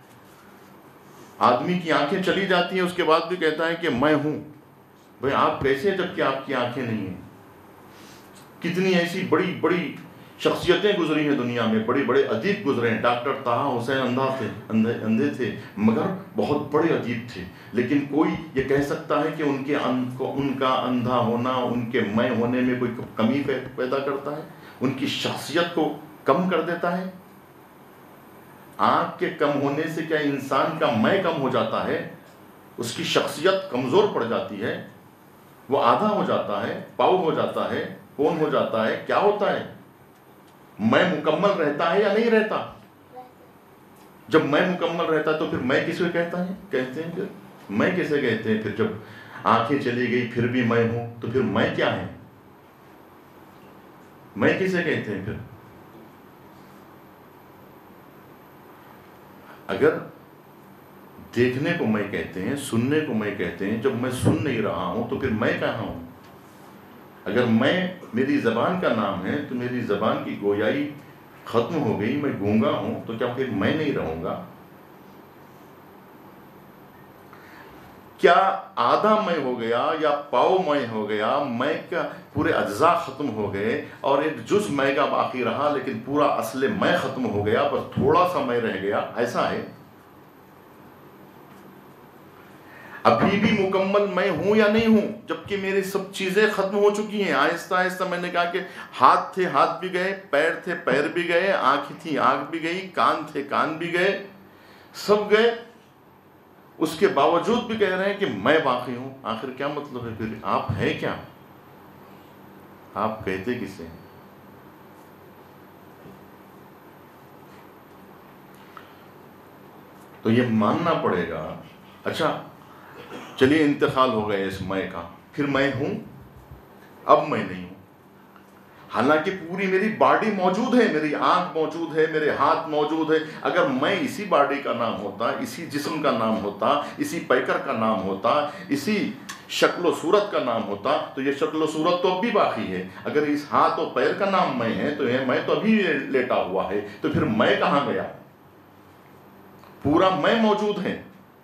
آدمی کی آنکھیں چلی جاتی ہیں، اس کے بعد بھی کہتا ہے کہ میں ہوں۔ بھئی آپ کیسے جبکہ آپ کی آنکھیں نہیں ہیں؟ کتنی ایسی بڑی بڑی شخصیتیں گزری ہیں دنیا میں، بڑے بڑے ادیب گزرے ہیں۔ ڈاکٹر طہ حسین اندھا تھے، اندھے تھے مگر بہت بڑے ادیب تھے، لیکن کوئی یہ کہہ سکتا ہے کہ ان کے ان کا اندھا ہونا ان کے میں ہونے میں کوئی کمی پیدا کرتا ہے، ان کی شخصیت کو کم کر دیتا ہے؟ آنکھ کے کم ہونے سے کیا انسان کا میں کم ہو جاتا ہے؟ اس کی شخصیت کمزور پڑ جاتی ہے، وہ آدھا ہو جاتا ہے، پاؤ ہو جاتا ہے، کون ہو جاتا ہے، کیا ہوتا ہے؟ میں مکمل رہتا ہے یا نہیں رہتا؟ جب میں مکمل رہتا تو پھر میں کسے کہتا ہے کہتے ہیں؟ پھر میں کسے کہتے ہیں؟ پھر جب آنکھیں چلی گئی پھر بھی میں ہوں، تو پھر میں کیا ہے؟ میں کسے کہتے ہیں پھر؟ اگر دیکھنے کو میں کہتے ہیں، سننے کو میں کہتے ہیں، جب میں سن نہیں رہا ہوں تو پھر میں کہاں ہوں؟ اگر میں میری زبان کا نام ہے تو میری زبان کی گویائی ختم ہو گئی، میں گونگا ہوں، تو کیا پھر میں نہیں رہوں گا؟ کیا آدھا میں ہو گیا یا پاؤ میں ہو گیا، میں کا پورے اجزاء ختم ہو گئے اور ایک جز میں کا باقی رہا، لیکن پورا اصل میں ختم ہو گیا، بس تھوڑا سا میں رہ گیا، ایسا ہے؟ ابھی بھی مکمل میں ہوں یا نہیں ہوں جبکہ میری سب چیزیں ختم ہو چکی ہیں؟ آہستہ آہستہ میں نے کہا کہ ہاتھ تھے ہاتھ بھی گئے، پیر تھے پیر بھی گئے، آنکھ تھی آنکھ بھی گئی، کان تھے کان بھی گئے، سب گئے، اس کے باوجود بھی کہہ رہے ہیں کہ میں باقی ہوں۔ آخر کیا مطلب ہے؟ پھر آپ ہیں کیا؟ آپ کہتے کسے ہیں؟ تو یہ ماننا پڑے گا اچھا چلیے انتقال ہو گیا اس میں کا، پھر میں ہوں؟ اب میں نہیں ہوں، حالانکہ پوری میری باڈی موجود ہے، میری آنکھ موجود ہے، میرے ہاتھ موجود ہے۔ اگر میں اسی باڈی کا نام ہوتا، اسی جسم کا نام ہوتا، اسی پیکر کا نام ہوتا، اسی شکل و صورت کا نام ہوتا، تو یہ شکل و صورت تو اب بھی باقی ہے۔ اگر اس ہاتھ و پیر کا نام میں ہے تو یہ میں تو ابھی لیٹا ہوا ہے، تو پھر میں کہاں گیا؟ پورا میں موجود ہے،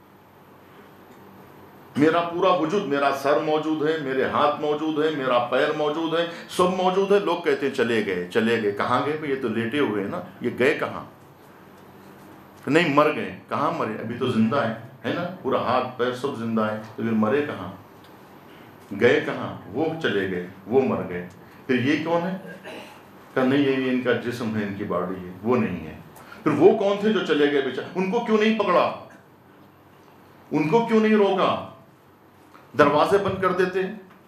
میرا پورا وجود، میرا سر موجود ہے، میرے ہاتھ موجود ہے، میرا پیر موجود ہے، سب موجود ہے۔ لوگ کہتے ہیں چلے گئے چلے گئے کہاں گئے؟ یہ تو لیٹے ہوئے ہیں نا، یہ گئے کہاں؟ نہیں مر گئے، کہاں مرے؟ ابھی تو زندہ ہے ہے نا، پورا ہاتھ پیر سب زندہ ہے، تو پھر مرے کہاں؟ گئے کہاں؟ وہ چلے گئے، وہ مر گئے، پھر یہ کون ہے؟ کہ نہیں یہ ان کا جسم ہے، ان کی باڈی ہے، وہ نہیں ہے۔ پھر وہ کون تھے جو چلے گئے بیچارے؟ ان کو کیوں نہیں پکڑا؟ ان کو کیوں نہیں روکا؟ دروازے بند کر دیتے،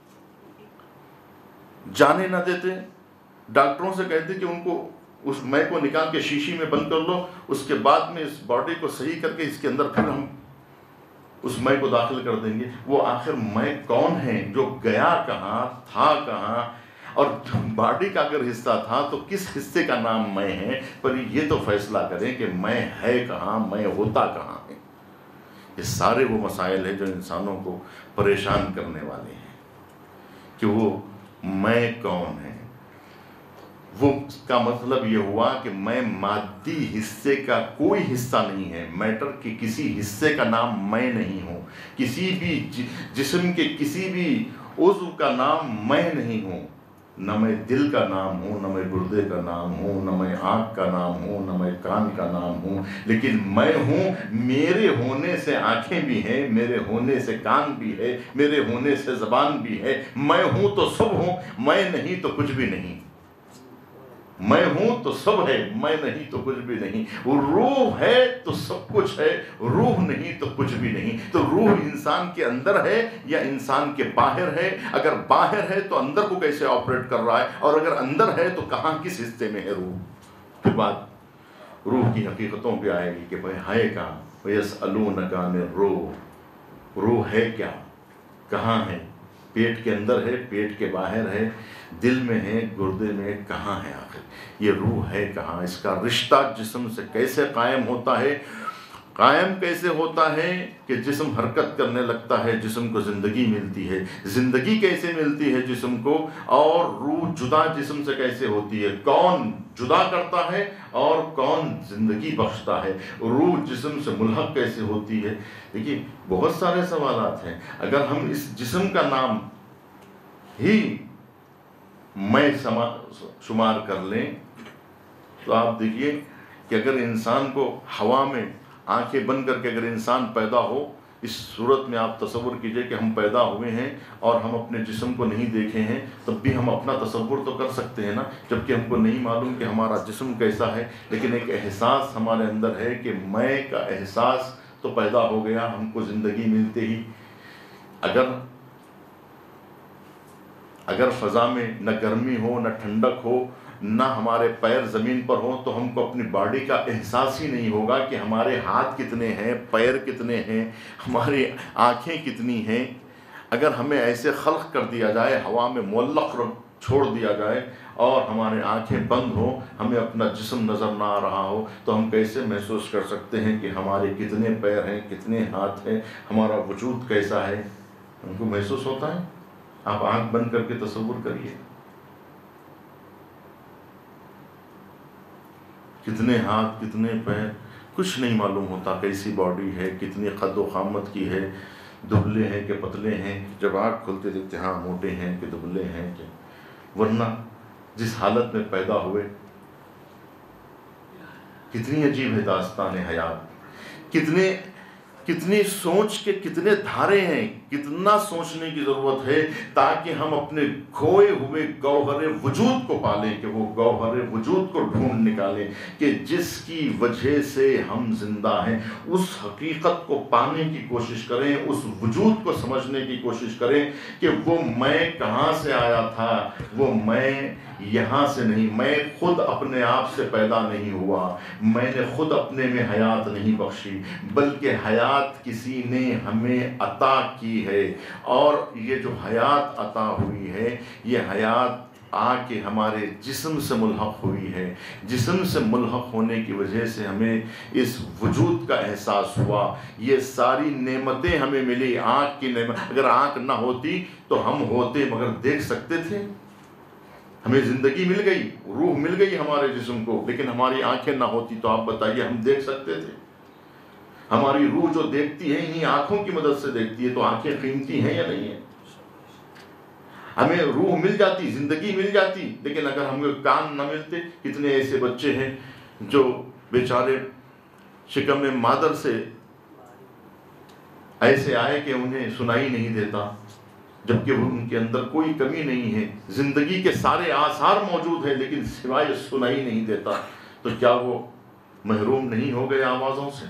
جانے نہ دیتے، ڈاکٹروں سے کہتے کہ ان کو اس میں کو نکال کے شیشی میں بند کر لو، اس کے بعد میں اس باڈی کو صحیح کر کے اس کے اندر پھر ہم اس میں کو داخل کر دیں گے۔ وہ آخر میں کون ہے جو گیا کہاں، تھا کہاں؟ اور باڈی کا اگر حصہ تھا تو کس حصے کا نام میں ہے؟ پر یہ تو فیصلہ کریں کہ میں ہے کہاں، میں ہوتا کہاں ہے۔ یہ سارے وہ مسائل ہیں جو انسانوں کو پریشان کرنے والے ہیں کہ وہ میں کون ہے۔ وہ اس کا مطلب یہ ہوا کہ میں مادی حصے کا کوئی حصہ نہیں ہے، میٹر کے کسی حصے کا نام میں نہیں ہوں، کسی بھی جسم کے کسی بھی عضو کا نام میں نہیں ہوں، نہ میں دل کا نام ہوں، نہ میں گردے کا نام ہوں، نہ میں آنکھ کا نام ہوں، نہ میں کان کا نام ہوں، لیکن میں ہوں۔ میرے ہونے سے آنکھیں بھی ہیں، میرے ہونے سے کان بھی ہے، میرے ہونے سے زبان بھی ہے۔ میں ہوں تو سب ہوں، میں نہیں تو کچھ بھی نہیں۔ میں ہوں تو سب ہے، میں نہیں تو کچھ بھی نہیں۔ روح ہے تو سب کچھ ہے، روح نہیں تو کچھ بھی نہیں۔ تو روح انسان کے اندر ہے یا انسان کے باہر ہے؟ اگر باہر ہے تو اندر کو کیسے آپریٹ کر رہا ہے، اور اگر اندر ہے تو کہاں کس حصے میں ہے روح؟ پھر بات روح کی حقیقتوں پہ آئے گی کہ بھائی ہے کہاں؟ وَيَسْأَلُونَكَ عَنِ الرُّوحِ، روح ہے کیا، کہاں ہے؟ پیٹ کے اندر ہے، پیٹ کے باہر ہے، دل میں ہے، گردے میں، کہاں ہے آخر؟ یہ روح ہے کہاں؟ اس کا رشتہ جسم سے کیسے قائم ہوتا ہے؟ قائم کیسے ہوتا ہے کہ جسم حرکت کرنے لگتا ہے، جسم کو زندگی ملتی ہے۔ زندگی کیسے ملتی ہے جسم کو؟ اور روح جدا جسم سے کیسے ہوتی ہے؟ کون جدا کرتا ہے اور کون زندگی بخشتا ہے؟ روح جسم سے ملحق کیسے ہوتی ہے؟ دیکھیے بہت سارے سوالات ہیں۔ اگر ہم اس جسم کا نام ہی میں شمار کر لیں تو آپ دیکھیے کہ اگر انسان کو ہوا میں آنکھیں بند کر کے اگر انسان پیدا ہو، اس صورت میں آپ تصور کیجئے کہ ہم پیدا ہوئے ہیں اور ہم اپنے جسم کو نہیں دیکھے ہیں، تب بھی ہم اپنا تصور تو کر سکتے ہیں نا، جبکہ ہم کو نہیں معلوم کہ ہمارا جسم کیسا ہے، لیکن ایک احساس ہمارے اندر ہے کہ میں کا احساس تو پیدا ہو گیا ہم کو زندگی ملتے ہی۔ اگر اگر فضا میں نہ گرمی ہو، نہ ٹھنڈک ہو، نہ ہمارے پیر زمین پر ہوں، تو ہم کو اپنی باڈی کا احساس ہی نہیں ہوگا کہ ہمارے ہاتھ کتنے ہیں، پیر کتنے ہیں، ہماری آنکھیں کتنی ہیں۔ اگر ہمیں ایسے خلق کر دیا جائے، ہوا میں معلق چھوڑ دیا جائے اور ہمارے آنکھیں بند ہوں، ہمیں اپنا جسم نظر نہ آ رہا ہو، تو ہم کیسے محسوس کر سکتے ہیں کہ ہمارے کتنے پیر ہیں، کتنے ہاتھ ہیں، ہمارا وجود کیسا ہے؟ ہم کو محسوس ہوتا ہے؟ آپ آنکھ بند کر کے تصور کریے، کتنے ہاتھ، کتنے پیر، کچھ نہیں معلوم ہوتا کیسی باڈی ہے، کتنی قد و قامت کی ہے، دبلے ہیں کہ پتلے ہیں۔ جب آنکھ کھلتے دیکھتے ہاں موٹے ہیں کہ دبلے ہیں کہ، ورنہ جس حالت میں پیدا ہوئے، کتنی عجیب ہے داستان حیات، کتنے کتنی سوچ کے کتنے دھارے ہیں، کتنا سوچنے کی ضرورت ہے تاکہ ہم اپنے کھوئے ہوئے گوہر وجود کو پالیں، کہ وہ گوہر وجود کو ڈھونڈ نکالیں کہ جس کی وجہ سے ہم زندہ ہیں، اس حقیقت کو پانے کی کوشش کریں، اس وجود کو سمجھنے کی کوشش کریں کہ وہ میں کہاں سے آیا تھا، وہ میں یہاں سے نہیں، میں خود اپنے آپ سے پیدا نہیں ہوا، میں نے خود اپنے میں حیات نہیں بخشی، بلکہ حیات کسی نے ہمیں عطا کی ہے، اور یہ جو حیات عطا ہوئی ہے، یہ حیات آ کے ہمارے جسم سے ملحق ہوئی ہے، جسم سے ملحق ہونے کی وجہ سے ہمیں اس وجود کا احساس ہوا، یہ ساری نعمتیں ہمیں ملی۔ آنکھ کی نعمت، اگر آنکھ نہ ہوتی تو ہم ہوتے مگر دیکھ سکتے تھے؟ ہمیں زندگی مل گئی، روح مل گئی ہمارے جسم کو، لیکن ہماری آنکھیں نہ ہوتی تو آپ بتائیے ہم دیکھ سکتے تھے؟ ہماری روح جو دیکھتی ہے انہی آنکھوں کی مدد سے دیکھتی ہے، تو آنکھیں قیمتی ہیں یا نہیں ہیں؟ ہمیں روح مل جاتی، زندگی مل جاتی، لیکن اگر ہمیں کان نہ ملتے، کتنے ایسے بچے ہیں جو بیچارے شکم مادر سے ایسے آئے کہ انہیں سنائی نہیں دیتا، جبکہ ان کے اندر کوئی کمی نہیں ہے، زندگی کے سارے آثار موجود ہیں، لیکن سوائے سنائی نہیں دیتا، تو کیا وہ محروم نہیں ہو گئے آوازوں سے؟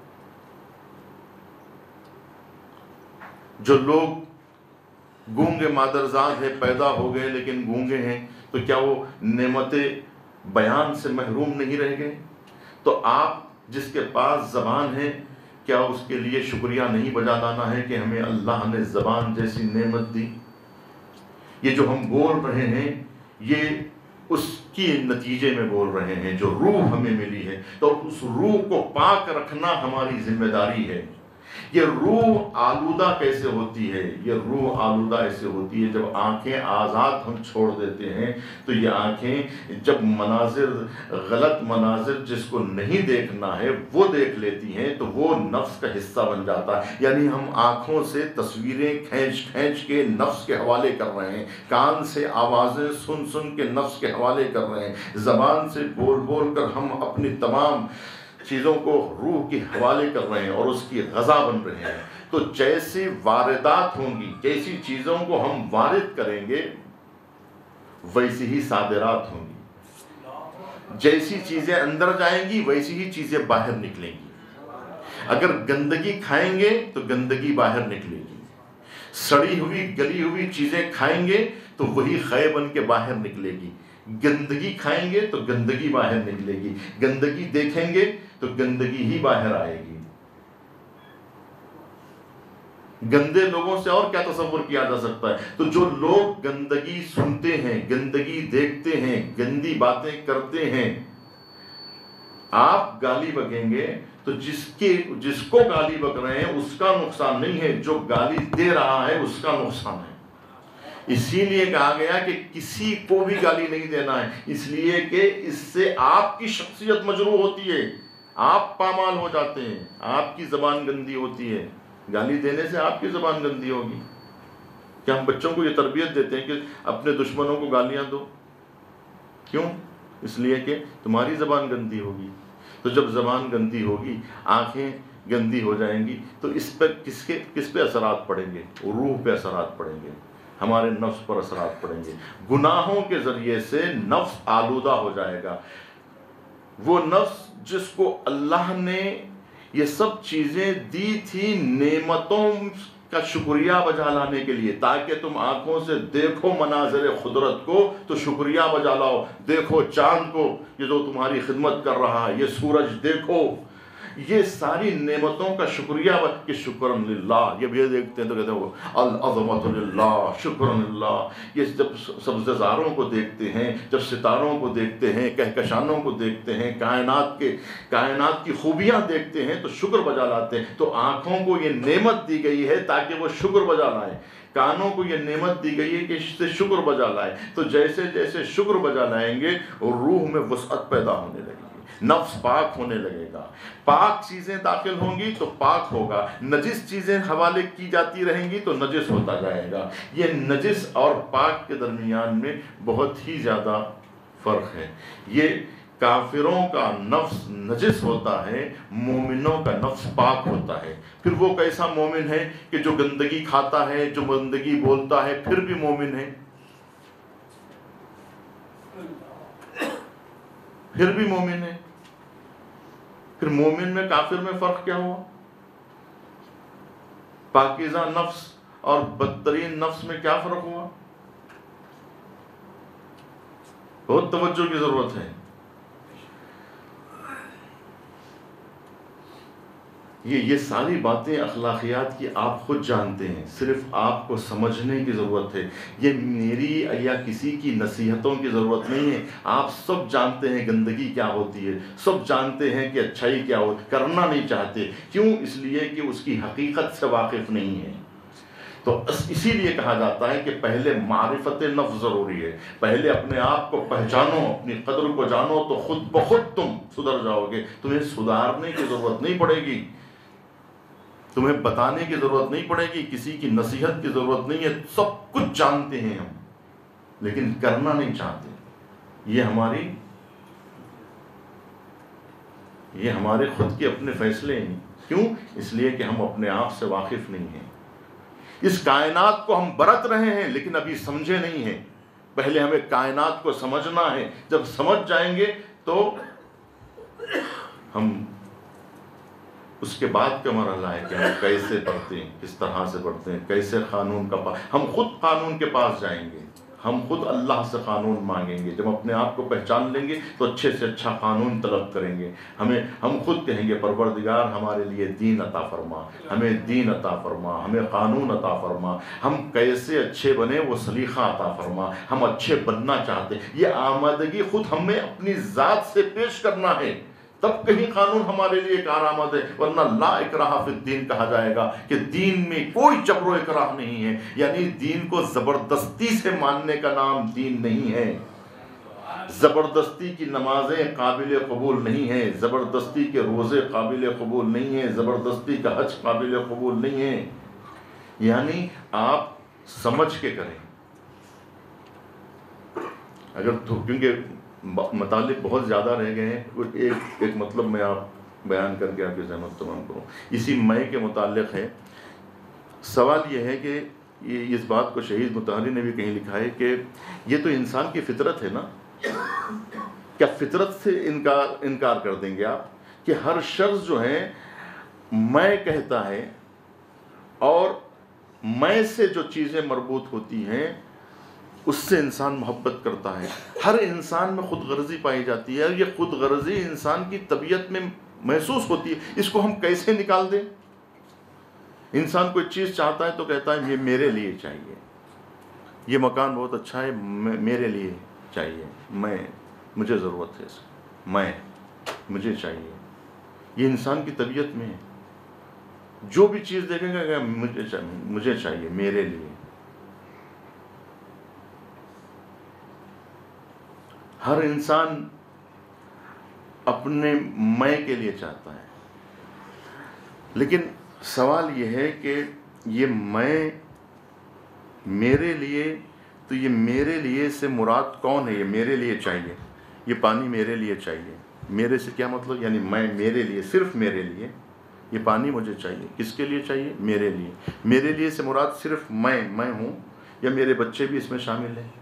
جو لوگ گونگے مادرزاد ہیں، پیدا ہو گئے لیکن گونگے ہیں، تو کیا وہ نعمت بیان سے محروم نہیں رہ گئے؟ تو آپ جس کے پاس زبان ہے، کیا اس کے لیے شکریہ نہیں بجا لانا ہے کہ ہمیں اللہ نے زبان جیسی نعمت دی؟ یہ جو ہم بول رہے ہیں یہ اس کی نتیجے میں بول رہے ہیں، جو روح ہمیں ملی ہے، تو اس روح کو پاک رکھنا ہماری ذمہ داری ہے۔ یہ روح آلودہ کیسے ہوتی ہے؟ یہ روح آلودہ ایسے ہوتی ہے جب آنکھیں آزاد ہم چھوڑ دیتے ہیں، تو یہ آنکھیں جب مناظر، غلط مناظر جس کو نہیں دیکھنا ہے وہ دیکھ لیتی ہیں، تو وہ نفس کا حصہ بن جاتا ہے۔ یعنی ہم آنکھوں سے تصویریں کھینچ کھینچ کے نفس کے حوالے کر رہے ہیں، کان سے آوازیں سن سن کے نفس کے حوالے کر رہے ہیں، زبان سے بول بول کر ہم اپنی تمام چیزوں کو روح کے حوالے کر رہے ہیں اور اس کی غذا بن رہے ہیں۔ تو جیسی واردات ہوں گی، جیسی چیزوں کو ہم وارد کریں گے ویسی ہی صادرات ہوں گی، جیسی چیزیں اندر جائیں گی ویسی ہی چیزیں باہر نکلیں گی۔ اگر گندگی کھائیں گے تو گندگی باہر نکلے گی، سڑی ہوئی گلی ہوئی چیزیں کھائیں گے تو وہی خے بن کے باہر نکلے گی، گندگی کھائیں گے تو گندگی باہر نکلے گی، گندگی دیکھیں گے تو گندگی ہی باہر آئے گی۔ گندے لوگوں سے اور کیا تصور کیا جا سکتا ہے؟ تو جو لوگ گندگی سنتے ہیں، گندگی دیکھتے ہیں، گندی باتیں کرتے ہیں، آپ گالی بکیں گے تو جس کے جس کو گالی بک رہے ہیں اس کا نقصان نہیں ہے، جو گالی دے رہا ہے اس کا نقصان ہے۔ اسی لیے کہا گیا کہ کسی کو بھی گالی نہیں دینا ہے، اس لیے کہ اس سے آپ کی شخصیت مجروح ہوتی ہے، آپ پامال ہو جاتے ہیں، آپ کی زبان گندی ہوتی ہے۔ گالی دینے سے آپ کی زبان گندی ہوگی۔ کہ ہم بچوں کو یہ تربیت دیتے ہیں کہ اپنے دشمنوں کو گالیاں دو، کیوں؟ اس لیے کہ تمہاری زبان گندی ہوگی۔ تو جب زبان گندی ہوگی، آنکھیں گندی ہو جائیں گی، تو اس پر کس کے کس پہ اثرات پڑیں گے؟ روح پہ اثرات پڑیں گے، ہمارے نفس پر اثرات پڑیں گے۔ گناہوں کے ذریعے سے نفس آلودہ ہو جائے گا۔ وہ نفس جس کو اللہ نے یہ سب چیزیں دی تھی نعمتوں کا شکریہ بجا لانے کے لیے، تاکہ تم آنکھوں سے دیکھو مناظر قدرت کو تو شکریہ بجا لاؤ۔ دیکھو چاند کو، یہ جو تمہاری خدمت کر رہا ہے، یہ سورج دیکھو، یہ ساری نعمتوں کا شکریہ کہ شکرن للہ۔ یہ بھی دیکھتے ہیں تو کہتے ہیں العظمت للہ، شکرن للہ۔ یہ جب سبزہ زاروں کو دیکھتے ہیں، جب ستاروں کو دیکھتے ہیں، کہکشانوں کو دیکھتے ہیں، کائنات کے کائنات کی خوبیاں دیکھتے ہیں تو شکر بجا لاتے ہیں۔ تو آنکھوں کو یہ نعمت دی گئی ہے تاکہ وہ شکر بجا لائیں، کانوں کو یہ نعمت دی گئی ہے کہ اس سے شکر بجا لائیں۔ تو جیسے جیسے شکر بجا لائیں گے روح میں وسعت پیدا ہونے لگے گی، نفس پاک ہونے لگے گا، پاک چیزیں داخل ہوں گی تو پاک ہوگا، نجس چیزیں حوالے کی جاتی رہیں گی تو نجس ہوتا جائے گا۔ یہ نجس اور پاک کے درمیان میں بہت ہی زیادہ فرق ہے۔ یہ کافروں کا نفس نجس ہوتا ہے، مومنوں کا نفس پاک ہوتا ہے۔ پھر وہ کیسا مومن ہے کہ جو گندگی کھاتا ہے، جو گندگی بولتا ہے، پھر بھی مومن ہے، پھر بھی مومن ہے۔ پھر مومن میں کافر میں فرق کیا ہوا؟ پاکیزہ نفس اور بدترین نفس میں کیا فرق ہوا؟ بہت توجہ کی ضرورت ہے۔ یہ یہ ساری باتیں اخلاقیات کی آپ خود جانتے ہیں، صرف آپ کو سمجھنے کی ضرورت ہے۔ یہ میری یا کسی کی نصیحتوں کی ضرورت نہیں ہے۔ آپ سب جانتے ہیں گندگی کیا ہوتی ہے، سب جانتے ہیں کہ اچھائی کیا ہوتی ہے، کرنا نہیں چاہتے۔ کیوں؟ اس لیے کہ اس کی حقیقت سے واقف نہیں ہے۔ تو اسی لیے کہا جاتا ہے کہ پہلے معرفت نفس ضروری ہے۔ پہلے اپنے آپ کو پہچانو، اپنی قدر کو جانو، تو خود بخود تم سدھر جاؤ گے۔ تمہیں سدھارنے کی ضرورت نہیں پڑے گی، تمہیں بتانے کی ضرورت نہیں پڑے گی، کسی کی نصیحت کی ضرورت نہیں ہے۔ سب کچھ جانتے ہیں ہم، لیکن کرنا نہیں چاہتے۔ یہ ہماری یہ ہمارے خود کے اپنے فیصلے ہیں۔ کیوں؟ اس لیے کہ ہم اپنے آپ سے واقف نہیں ہیں۔ اس کائنات کو ہم برت رہے ہیں لیکن ابھی سمجھے نہیں ہیں۔ پہلے ہمیں کائنات کو سمجھنا ہے۔ جب سمجھ جائیں گے تو ہم اس کے بعد کا مرحلہ ہے کہ ہم کیسے بڑھتے ہیں، کس طرح سے بڑھتے ہیں، کیسے قانون کا پاس ہم خود قانون کے پاس جائیں گے، ہم خود اللہ سے قانون مانگیں گے۔ جب اپنے آپ کو پہچان لیں گے تو اچھے سے اچھا قانون طلب کریں گے۔ ہمیں ہم خود کہیں گے پروردگار ہمارے لیے دین عطا فرما، ہمیں دین عطا فرما، ہمیں قانون عطا فرما، ہم کیسے اچھے بنے وہ سلیقہ عطا فرما، ہم اچھے بننا چاہتے ہیں۔ یہ آمادگی خود ہمیں اپنی ذات سے پیش کرنا ہے، تب کہیں قانون ہمارے لیے کارآمد ہے۔ ورنہ لا اکراہ فی الدین کہا جائے گا کہ دین میں کوئی جبر و اکراہ نہیں ہے، یعنی دین کو زبردستی سے ماننے کا نام دین نہیں ہے۔ زبردستی کی نمازیں قابل قبول نہیں ہیں، زبردستی کے روزے قابل قبول نہیں ہیں، زبردستی کا حج قابل قبول نہیں ہے۔ یعنی آپ سمجھ کے کریں۔ اگر تو کیونکہ مطالب بہت زیادہ رہ گئے ہیں، ایک ایک مطلب میں آپ بیان کر کے آپ کی زحمت تمام کروں۔ اسی مئی کے متعلق ہے سوال۔ یہ ہے کہ یہ اس بات کو شہید مطہری نے بھی کہیں لکھا ہے کہ یہ تو انسان کی فطرت ہے نا، کیا فطرت سے انکار انکار کر دیں گے آپ کہ ہر شخص جو ہے میں کہتا ہے اور میں سے جو چیزیں مربوط ہوتی ہیں اس سے انسان محبت کرتا ہے۔ ہر انسان میں خود غرضی پائی جاتی ہے، اور یہ خود غرضی انسان کی طبیعت میں محسوس ہوتی ہے۔ اس کو ہم کیسے نکال دیں؟ انسان کوئی چیز چاہتا ہے تو کہتا ہے یہ میرے لیے چاہیے، یہ مکان بہت اچھا ہے میرے لیے چاہیے، میں مجھے ضرورت ہے اس کی، میں مجھے چاہیے۔ یہ انسان کی طبیعت میں ہے۔ جو بھی چیز دیکھیں گے کہ مجھے چاہیے، مجھے چاہیے، میرے لیے۔ ہر انسان اپنے میں کے لیے چاہتا ہے، لیکن سوال یہ ہے کہ یہ میں میرے لیے، تو یہ میرے لیے سے مراد کون ہے؟ یہ میرے لیے چاہیے، یہ پانی میرے لیے چاہیے۔ میرے سے کیا مطلب؟ یعنی میں میرے لیے، صرف میرے لیے یہ پانی مجھے چاہیے۔ کس کے لیے چاہیے؟ میرے لیے۔ میرے لیے سے مراد صرف میں میں ہوں یا میرے بچے بھی اس میں شامل ہیں؟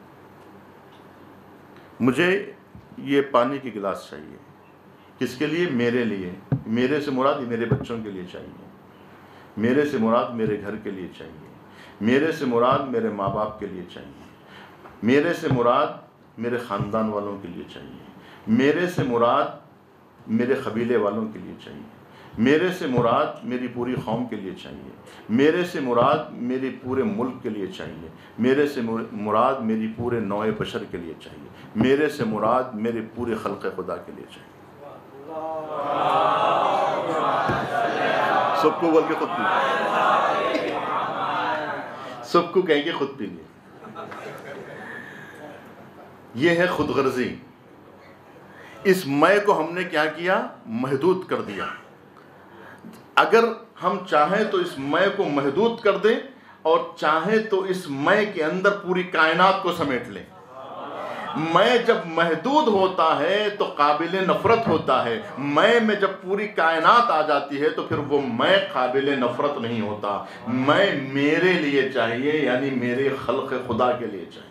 مجھے یہ پانی کی گلاس چاہیے، کس کے لیے؟ میرے لیے۔ میرے سے مراد میرے بچوں کے لیے چاہیے، میرے سے مراد میرے گھر کے لیے چاہیے، میرے سے مراد میرے ماں باپ کے لیے چاہیے، میرے سے مراد میرے خاندان والوں کے لیے چاہیے، میرے سے مراد میرے قبیلے والوں کے لیے چاہیے، میرے سے مراد میری پوری قوم کے لیے چاہیے، میرے سے مراد میری پورے ملک کے لیے چاہیے، میرے سے مراد میری پورے نوع بشر کے لیے چاہیے، میرے سے مراد میرے پورے خلق خدا کے لیے چاہیے۔ سب کو بول کے خود پی لیے، سب کو کہیں گے خود پی لیے۔ یہ ہے خود غرضی۔ اس میں کو ہم نے کیا کیا؟ محدود کر دیا۔ اگر ہم چاہیں تو اس میں کو محدود کر دیں، اور چاہیں تو اس میں کے اندر پوری کائنات کو سمیٹ لیں، میں جب محدود ہوتا ہے تو قابل نفرت ہوتا ہے، میں میں جب پوری کائنات آ جاتی ہے تو پھر وہ میں قابل نفرت نہیں ہوتا، میں میرے لیے چاہیے، یعنی میرے خلق خدا کے لیے چاہیے،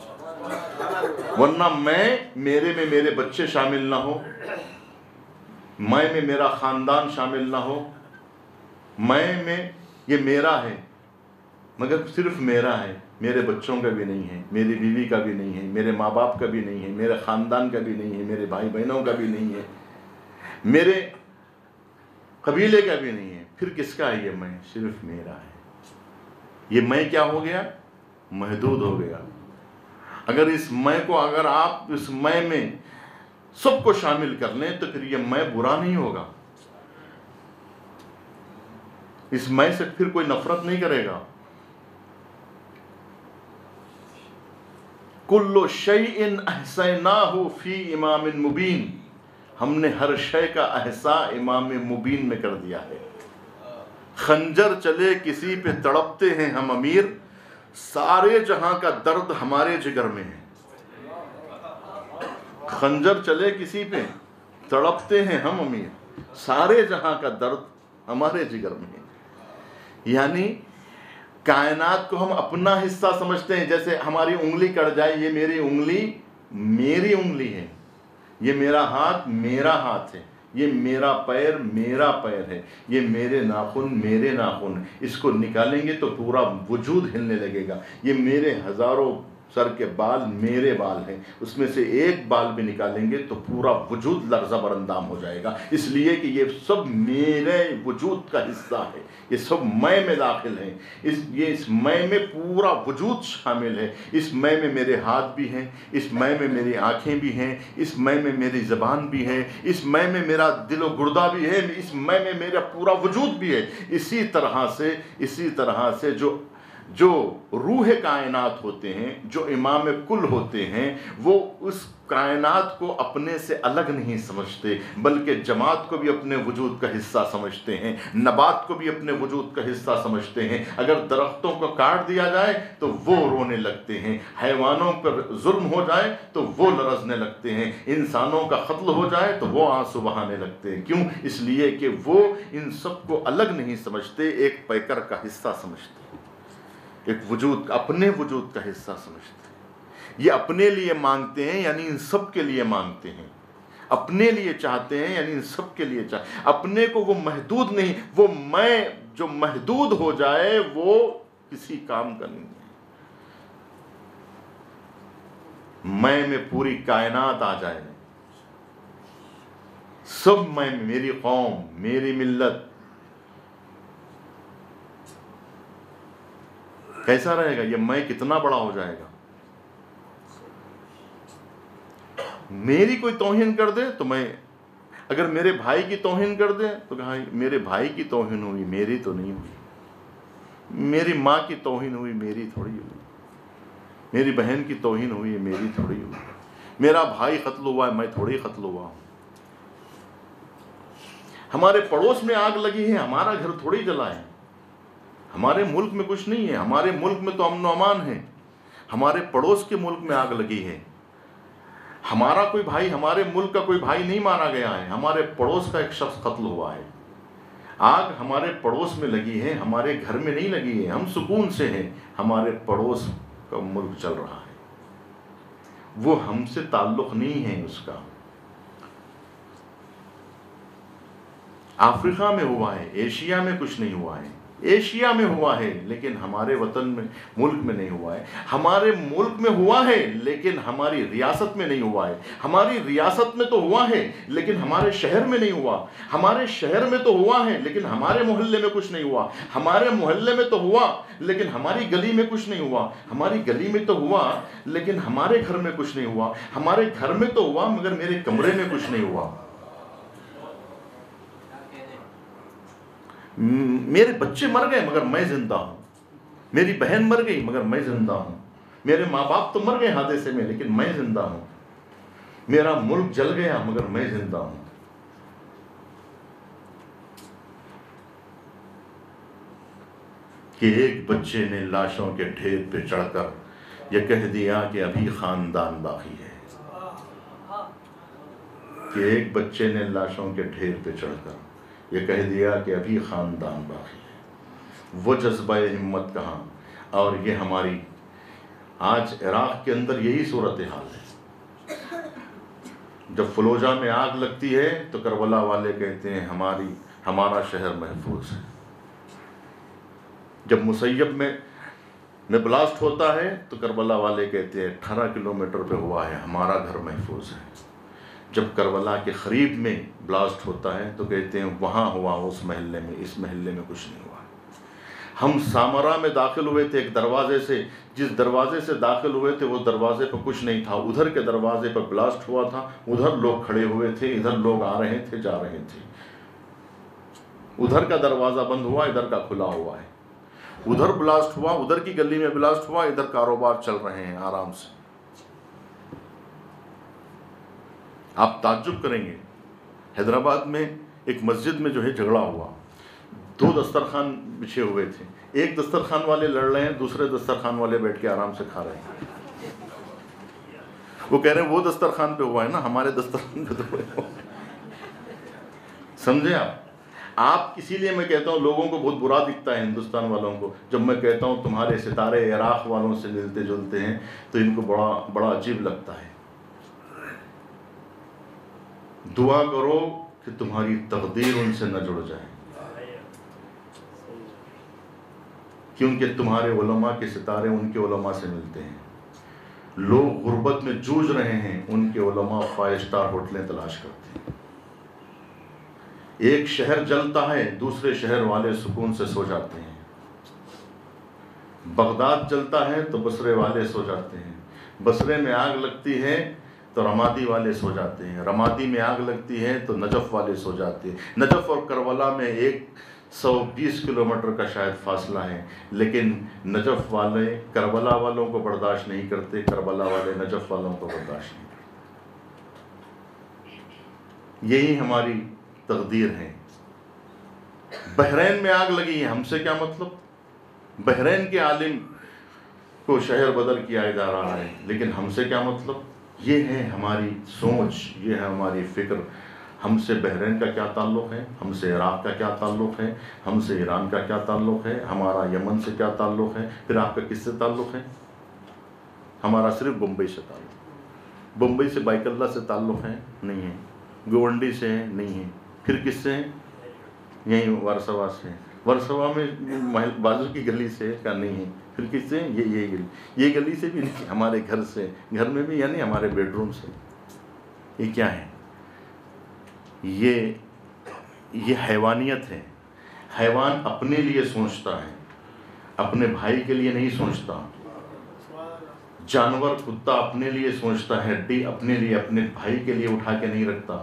ورنہ میں میرے میں میرے بچے شامل نہ ہو، میں میں میرا خاندان شامل نہ ہو، میں میں یہ میرا ہے مگر صرف میرا ہے، میرے بچوں کا بھی نہیں ہے، میری بیوی کا بھی نہیں ہے، میرے ماں باپ کا بھی نہیں ہے، میرے خاندان کا بھی نہیں ہے، میرے بھائی بہنوں کا بھی نہیں ہے، میرے قبیلے کا بھی نہیں ہے، پھر کس کا ہے یہ میں؟ صرف میرا ہے۔ یہ میں کیا ہو گیا؟ محدود ہو گیا۔ اگر اس میں کو اگر آپ اس میں میں سب کو شامل کر لیں تو پھر یہ میں برا نہیں ہوگا، اس میں سے پھر کوئی نفرت نہیں کرے گا۔ کل شیء احصیناہ فی امام مبین، ہم نے ہر شے کا احصاء امام مبین میں کر دیا ہے۔ خنجر چلے کسی پہ تڑپتے ہیں ہم امیر، سارے جہاں کا درد ہمارے جگر میں ہے۔ خنجر چلے کسی پہ تڑپتے ہیں ہم امیر، سارے جہاں کا درد ہمارے جگر میں ہے۔ یعنی کائنات کو ہم اپنا حصہ سمجھتے ہیں، جیسے ہماری انگلی کٹ جائے، یہ میری انگلی میری انگلی ہے، یہ میرا ہاتھ میرا ہاتھ ہے، یہ میرا پیر میرا پیر ہے، یہ میرے ناخن میرے ناخن، اس کو نکالیں گے تو پورا وجود ہلنے لگے گا۔ یہ میرے ہزاروں سر کے بال میرے بال ہیں، اس میں سے ایک بال بھی نکالیں گے تو پورا وجود لرزہ بر اندام ہو جائے گا، اس لیے کہ یہ سب میرے وجود کا حصہ ہے، یہ سب میں میں داخل ہیں، اس یہ اس میں میں پورا وجود شامل ہے۔ اس میں میں میرے ہاتھ بھی ہیں، اس میں میں میری آنکھیں بھی ہیں، اس میں میں میری زبان بھی ہے، اس میں میں میرا دل و گردہ بھی ہے، اس میں میں میرا پورا وجود بھی ہے۔ اسی طرح سے اسی طرح سے جو جو روح کائنات ہوتے ہیں، جو امام کل ہوتے ہیں، وہ اس کائنات کو اپنے سے الگ نہیں سمجھتے، بلکہ جماعت کو بھی اپنے وجود کا حصہ سمجھتے ہیں، نبات کو بھی اپنے وجود کا حصہ سمجھتے ہیں۔ اگر درختوں کو کاٹ دیا جائے تو وہ رونے لگتے ہیں، حیوانوں پر ظلم ہو جائے تو وہ لرزنے لگتے ہیں، انسانوں کا قتل ہو جائے تو وہ آنسو بہانے لگتے ہیں۔ کیوں؟ اس لیے کہ وہ ان سب کو الگ نہیں سمجھتے، ایک پیکر کا حصہ سمجھتے ہیں، ایک وجود اپنے وجود کا حصہ سمجھتے ہیں۔ یہ اپنے لیے مانگتے ہیں یعنی ان سب کے لیے مانگتے ہیں، اپنے لیے چاہتے ہیں یعنی ان سب کے لیے چاہتے ہیں۔ اپنے کو وہ محدود نہیں، وہ میں جو محدود ہو جائے وہ کسی کام کا نہیں ہے۔ میں میں پوری کائنات آ جائے، سب میں، میری قوم، میری ملت، کیسا رہے گا؟ یہ میں کتنا بڑا ہو جائے گا۔ میری کوئی توہین کر دے تو میں، اگر میرے بھائی کی توہین کر دے تو کہا میرے بھائی کی توہین ہوئی، میری تو نہیں ہوئی۔ میری ماں کی توہین ہوئی، میری تھوڑی ہوئی۔ میری بہن کی توہین ہوئی، میری تھوڑی ہوئی۔ میرا بھائی قتل ہوا ہے، میں تھوڑی قتل ہوا ہوں۔ ہمارے پڑوس میں آگ لگی ہے، ہمارا گھر تھوڑی جلا ہے۔ ہمارے ملک میں کچھ نہیں ہے، ہمارے ملک میں تو امن و امان ہے، ہمارے پڑوس کے ملک میں آگ لگی ہے۔ ہمارا کوئی بھائی، ہمارے ملک کا کوئی بھائی نہیں مارا گیا ہے، ہمارے پڑوس کا ایک شخص قتل ہوا ہے۔ آگ ہمارے پڑوس میں لگی ہے، ہمارے گھر میں نہیں لگی ہے، ہم سکون سے ہیں، ہمارے پڑوس کا ملک چل رہا ہے، وہ ہم سے تعلق نہیں ہے اس کا۔ افریقہ میں ہوا ہے، ایشیا میں کچھ نہیں ہوا ہے، ایشیا میں ہوا ہے لیکن ہمارے وطن میں، ملک میں نہیں ہوا ہے۔ ہمارے ملک میں ہوا ہے لیکن ہماری ریاست میں نہیں ہوا ہے۔ ہماری ریاست میں تو ہوا ہے لیکن ہمارے شہر میں نہیں ہوا۔ ہمارے شہر میں تو ہوا ہے لیکن ہمارے محلے میں کچھ نہیں ہوا۔ ہمارے محلے میں تو ہوا لیکن ہماری گلی میں کچھ نہیں ہوا۔ ہماری گلی میں تو ہوا لیکن ہمارے گھر میں کچھ نہیں ہوا۔ ہمارے گھر میں تو ہوا مگر میرے کمرے میں کچھ نہیں ہوا۔ میرے بچے مر گئے مگر میں زندہ ہوں، میری بہن مر گئی مگر میں زندہ ہوں، میرے ماں باپ تو مر گئے حادثے میں لیکن میں زندہ ہوں، میرا ملک جل گیا مگر میں زندہ ہوں۔ کہ ایک بچے نے لاشوں کے ڈھیر پہ چڑھ کر یہ کہہ دیا کہ ابھی خاندان باقی ہے۔ کہ ایک بچے نے لاشوں کے ڈھیر پہ چڑھ کر یہ کہہ دیا کہ ابھی خاندان باقی ہے۔ وہ جذبہ ہمت کہاں؟ اور یہ ہماری آج عراق کے اندر یہی صورتحال ہے۔ جب فلوجہ میں آگ لگتی ہے تو کربلا والے کہتے ہیں ہماری ہمارا شہر محفوظ ہے۔ جب مسیب میں میں بلاسٹ ہوتا ہے تو کربلا والے کہتے ہیں اٹھارہ کلومیٹر پہ ہوا ہے، ہمارا گھر محفوظ ہے۔ جب کربلا کے قریب میں بلاسٹ ہوتا ہے تو کہتے ہیں وہاں ہوا، اس محلے میں، اس محلے میں کچھ نہیں ہوا۔ ہم سامرا میں داخل ہوئے تھے ایک دروازے سے، جس دروازے سے داخل ہوئے تھے وہ دروازے پہ کچھ نہیں تھا، ادھر کے دروازے پر بلاسٹ ہوا تھا، ادھر لوگ کھڑے ہوئے تھے، ادھر لوگ آ رہے تھے جا رہے تھے۔ ادھر کا دروازہ بند ہوا، ادھر کا کھلا ہوا ہے۔ ادھر بلاسٹ ہوا، ادھر کی گلی میں بلاسٹ ہوا، ادھر کاروبار چل رہے ہیں آرام سے۔ آپ تعجب کریں گے، حیدرآباد میں ایک مسجد میں جو ہے جھگڑا ہوا، دو دسترخوان بچھے ہوئے تھے، ایک دسترخوان والے لڑ رہے ہیں، دوسرے دسترخوان والے بیٹھ کے آرام سے کھا رہے ہیں۔ وہ کہہ رہے ہیں وہ دسترخوان پہ ہوا ہے نا، ہمارے دسترخوان پہ تو ہوا۔ سمجھے آپ؟ آپ اسی لیے میں کہتا ہوں لوگوں کو بہت برا دکھتا ہے ہندوستان والوں کو جب میں کہتا ہوں تمہارے ستارے عراق والوں سے ملتے جلتے ہیں، تو ان کو بڑا بڑا عجیب لگتا ہے۔ دعا کرو کہ تمہاری تقدیر ان سے نہ جڑ جائے، کیونکہ تمہارے علماء کے ستارے ان کے علماء سے ملتے ہیں۔ لوگ غربت میں جوجھ رہے ہیں، ان کے علماء فائیو سٹار ہوٹلیں تلاش کرتے ہیں۔ ایک شہر جلتا ہے، دوسرے شہر والے سکون سے سو جاتے ہیں۔ بغداد جلتا ہے تو بصرے والے سو جاتے ہیں، بصرے میں آگ لگتی ہے تو رمادی والے سو جاتے ہیں، رمادی میں آگ لگتی ہے تو نجف والے سو جاتے ہیں۔ نجف اور کربلا میں ایک سو بیس کلومیٹر کا شاید فاصلہ ہے، لیکن نجف والے کربلا والوں کو برداشت نہیں کرتے، کربلا والے نجف والوں کو برداشت نہیں کرتے۔ یہی ہماری تقدیر ہے۔ بحرین میں آگ لگی ہے، ہم سے کیا مطلب؟ بحرین کے عالم کو شہر بدر کیا جا رہا ہے، لیکن ہم سے کیا مطلب؟ یہ ہے ہماری سوچ، یہ ہے ہماری فکر۔ ہم سے بحرین کا کیا تعلق ہے؟ ہم سے عراق کا کیا تعلق ہے؟ ہم سے ایران کا کیا تعلق ہے؟ ہمارا یمن سے کیا تعلق ہے؟ پھر آپ کا کس سے تعلق ہے؟ ہمارا صرف بمبئی سے تعلق۔ بمبئی سے بائک اللہ سے تعلق ہے؟ نہیں ہے۔ گوونڈی سے ہے؟ نہیں ہے۔ پھر کس سے ہیں؟ یہیں وارسوا سے۔ ورسوا میں بازو کی گلی سے کا نہیں ہے۔ پھر کس سے؟ یہ یہ گلی یہ گلی سے بھی نہیں، ہمارے گھر سے، گھر میں بھی یعنی ہمارے بیڈ روم سے۔ یہ کیا ہے؟ یہ یہ حیوانیت ہے۔ حیوان اپنے لیے سوچتا ہے، اپنے بھائی کے لیے نہیں سوچتا۔ جانور کتا اپنے لیے سوچتا ہے، ہڈی اپنے لیے اپنے بھائی کے لیے اٹھا کے نہیں رکھتا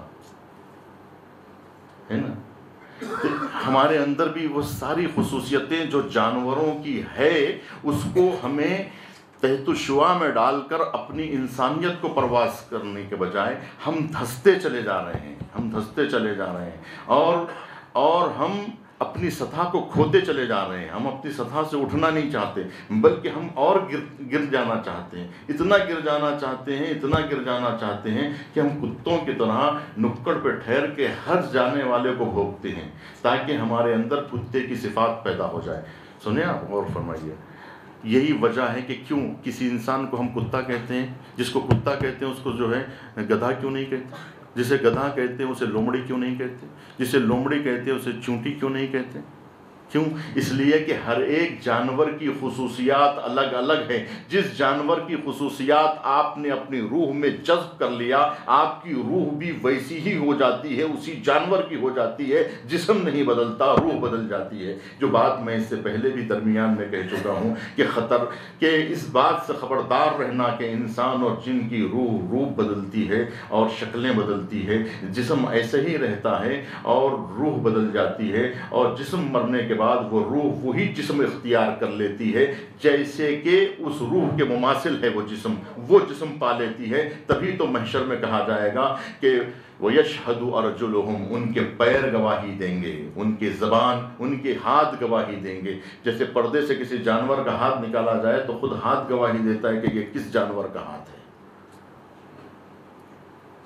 ہے نا۔ تو ہمارے اندر بھی وہ ساری خصوصیتیں جو جانوروں کی ہے، اس کو ہمیں تحت الشعاع میں ڈال کر اپنی انسانیت کو پرواز کرنے کے بجائے ہم دھستے چلے جا رہے ہیں، ہم دھستے چلے جا رہے ہیں اور اور ہم اپنی سطح کو کھوتے چلے جا رہے ہیں۔ ہم اپنی سطح سے اٹھنا نہیں چاہتے، بلکہ ہم اور گر گر جانا چاہتے ہیں، اتنا گر جانا چاہتے ہیں اتنا گر جانا چاہتے ہیں کہ ہم کتوں کی طرح نکڑ پہ ٹھہر کے ہر جانے والے کو بھونکتے ہیں، تاکہ ہمارے اندر کتے کی صفات پیدا ہو جائے۔ سنیں آپ، غور فرمائیے۔ یہی وجہ ہے کہ کیوں کسی انسان کو ہم کتا کہتے ہیں، جس کو کتا کہتے ہیں اس کو جو ہے گدھا کیوں نہیں کہتے؟ جسے گدھا کہتے ہیں اسے لومڑی کیوں نہیں کہتے؟ جسے لومڑی کہتے ہیں اسے چونٹی کیوں نہیں کہتے؟ کیوں؟ اس لیے کہ ہر ایک جانور کی خصوصیات الگ الگ ہے۔ جس جانور کی خصوصیات آپ نے اپنی روح میں جذب کر لیا، آپ کی روح بھی ویسی ہی ہو جاتی ہے، اسی جانور کی ہو جاتی ہے۔ جسم نہیں بدلتا، روح بدل جاتی ہے۔ جو بات میں اس سے پہلے بھی درمیان میں کہہ چکا ہوں کہ خطر کہ اس بات سے خبردار رہنا کہ انسان اور جن کی روح روح بدلتی ہے اور شکلیں بدلتی ہے، جسم ایسے ہی رہتا ہے اور روح بدل جاتی ہے، اور جسم مرنے کے بعد وہ روح وہی جسم اختیار کر لیتی ہے جیسے کہ اس روح کے مماثل ہے وہ جسم وہ جسم پا لیتی ہے۔ تبھی تو محشر میں کہا جائے گا کہ وَيَشْهَدُ أَرْجُلُهُمْ، ان کے پیر گواہی دیں گے، ان کی زبان، ان کے ہاتھ گواہی دیں گے۔ جیسے پردے سے کسی جانور کا ہاتھ نکالا جائے تو خود ہاتھ گواہی دیتا ہے کہ یہ کس جانور کا ہاتھ ہے۔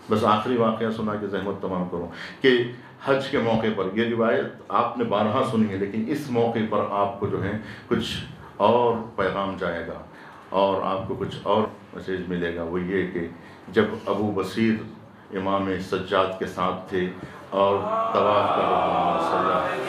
بس آخری واقعہ سنا کے زحمت تمام کروں کہ حج کے موقع پر یہ روایت آپ نے بارہا سنی ہے، لیکن اس موقع پر آپ کو جو ہے کچھ اور پیغام جائے گا اور آپ کو کچھ اور میسیج ملے گا۔ وہ یہ کہ جب ابو بصیر امام سجاد کے ساتھ تھے اور طواف کر رہے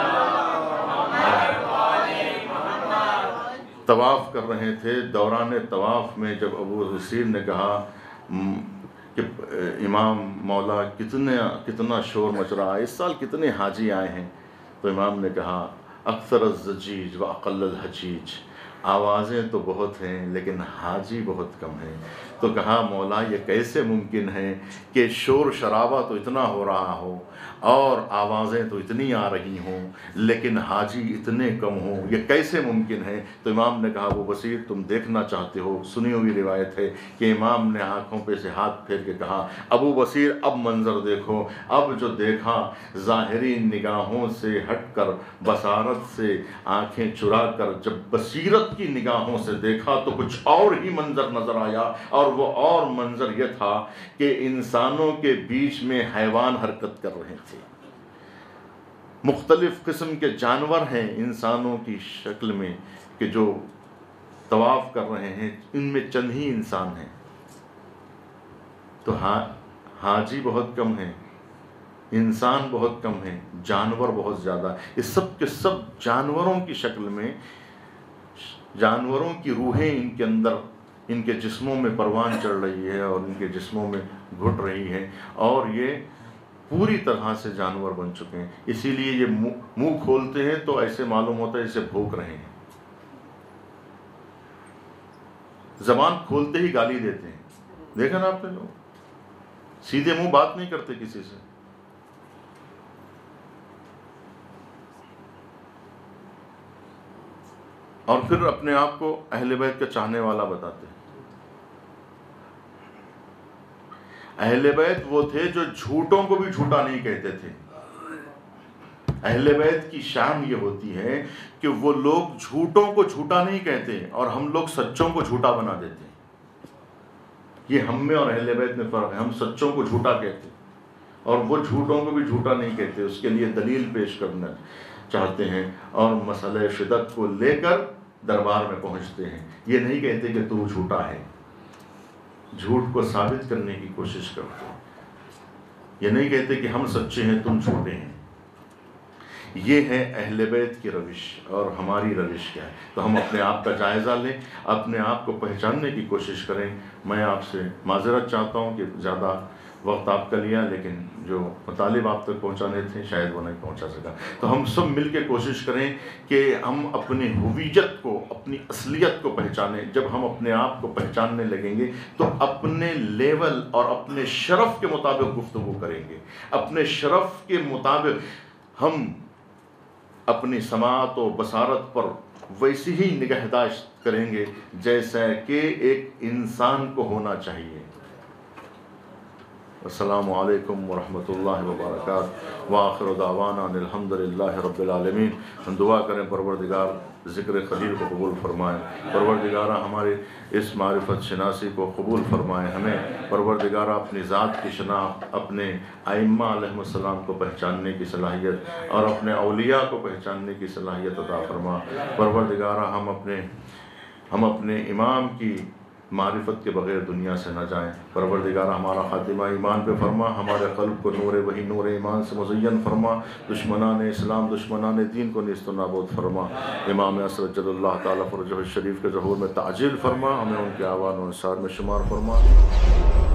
طواف کر رہے تھے، دوران طواف میں جب ابو بصیر نے کہا کہ امام مولا کتنے کتنا شور مچ رہا ہے، اس سال کتنے حاجی آئے ہیں، تو امام نے کہا اکثر الزجیج و اقل الحجیج، آوازیں تو بہت ہیں لیکن حاجی بہت کم ہیں۔ تو کہا مولا یہ کیسے ممکن ہے کہ شور شرابہ تو اتنا ہو رہا ہو اور آوازیں تو اتنی آ رہی ہوں لیکن حاجی اتنے کم ہوں، یہ کیسے ممکن ہے؟ تو امام نے کہا ابو بصیر تم دیکھنا چاہتے ہو؟ سنی ہوئی روایت ہے کہ امام نے آنکھوں پہ سے ہاتھ پھیر کے کہا ابو بصیر اب منظر دیکھو۔ اب جو دیکھا ظاہری نگاہوں سے ہٹ کر بصارت سے آنکھیں چرا کر جب بصیرت کی نگاہوں سے دیکھا تو کچھ اور ہی منظر نظر آیا، اور وہ اور منظر یہ تھا کہ انسانوں کے بیچ میں حیوان حرکت کر رہے تھے، مختلف قسم کے جانور ہیں انسانوں کی شکل میں کہ جو طواف کر رہے ہیں، ان میں چند ہی انسان ہیں۔ تو حاجی بہت کم ہیں، انسان بہت کم ہیں، جانور بہت زیادہ۔ یہ سب کے سب جانوروں کی شکل میں، جانوروں کی روحیں ان کے اندر، ان کے جسموں میں پروان چڑھ رہی ہے اور ان کے جسموں میں گھٹ رہی ہے، اور یہ پوری طرح سے جانور بن چکے ہیں۔ اسی لیے یہ منہ کھولتے ہیں تو ایسے معلوم ہوتا ہے جیسے بھونک رہے ہیں، زبان کھولتے ہی گالی دیتے ہیں۔ دیکھا نا آپ نے، لوگ سیدھے منہ بات نہیں کرتے کسی سے۔ اور پھر اپنے آپ کو اہل بیت کا چاہنے والا بتاتے ہیں۔ اہل بیت وہ تھے جو جھوٹوں کو بھی جھوٹا نہیں کہتے تھے۔ اہل بیت کی شان یہ ہوتی ہے کہ وہ لوگ جھوٹوں کو جھوٹا نہیں کہتے اور ہم لوگ سچوں کو جھوٹا بنا دیتے ہیں۔ یہ ہم میں اور اہل بیت میں فرق ہے، ہم سچوں کو جھوٹا کہتے اور وہ جھوٹوں کو بھی جھوٹا نہیں کہتے، اس کے لیے دلیل پیش کرنا چاہتے ہیں اور مسئلہ شدت کو لے کر دربار میں پہنچتے ہیں۔ یہ نہیں کہتے کہ تو جھوٹا ہے، جھوٹ کو ثابت کرنے کی کوشش کرتے ہیں۔ یہ نہیں کہتے کہ ہم سچے ہیں تم جھوٹے ہیں۔ یہ ہے اہل بیت کی روش، اور ہماری روش کیا ہے؟ تو ہم اپنے آپ کا جائزہ لیں، اپنے آپ کو پہچاننے کی کوشش کریں۔ میں آپ سے معذرت چاہتا ہوں کہ زیادہ وقت آپ کا لیا، لیکن جو مطالب آپ تک پہنچانے تھے شاید وہ نہیں پہنچا سکا۔ تو ہم سب مل کے کوشش کریں کہ ہم اپنی ہویت کو، اپنی اصلیت کو پہچانیں۔ جب ہم اپنے آپ کو پہچاننے لگیں گے تو اپنے لیول اور اپنے شرف کے مطابق گفتگو کریں گے۔ اپنے شرف کے مطابق ہم اپنی سماعت و بصارت پر ویسی ہی نگہداشت کریں گے جیسا کہ ایک انسان کو ہونا چاہیے۔ السلام علیکم ورحمۃ اللہ وبرکاتہ، وآخر دعوانا ان الحمد للہ رب العالمین۔ ہم دعا کریں پروردگار ذکر خلیل کو قبول فرمائے، پروردگارہ ہمارے اس معرفت شناسی کو قبول فرمائے، ہمیں پروردگارہ اپنی ذات کی شناخت، اپنے ائمہ علیہ السلام کو پہچاننے کی صلاحیت اور اپنے اولیاء کو پہچاننے کی صلاحیت عطا فرما۔ پروردگارہ ہم اپنے ہم اپنے امام کی معرفت کے بغیر دنیا سے نہ جائیں۔ پروردگار ہمارا خاتمہ ایمان پہ فرما، ہمارے قلب کو نور وہی نور ایمان سے مزین فرما، دشمنان اسلام دشمنان دین کو نیست و نابود فرما۔ امام اسرت جل اللہ تعالیٰ فرجہ الشریف کے ظہور میں تعجیل فرما، ہمیں ان کے آوان و انصار میں شمار فرما۔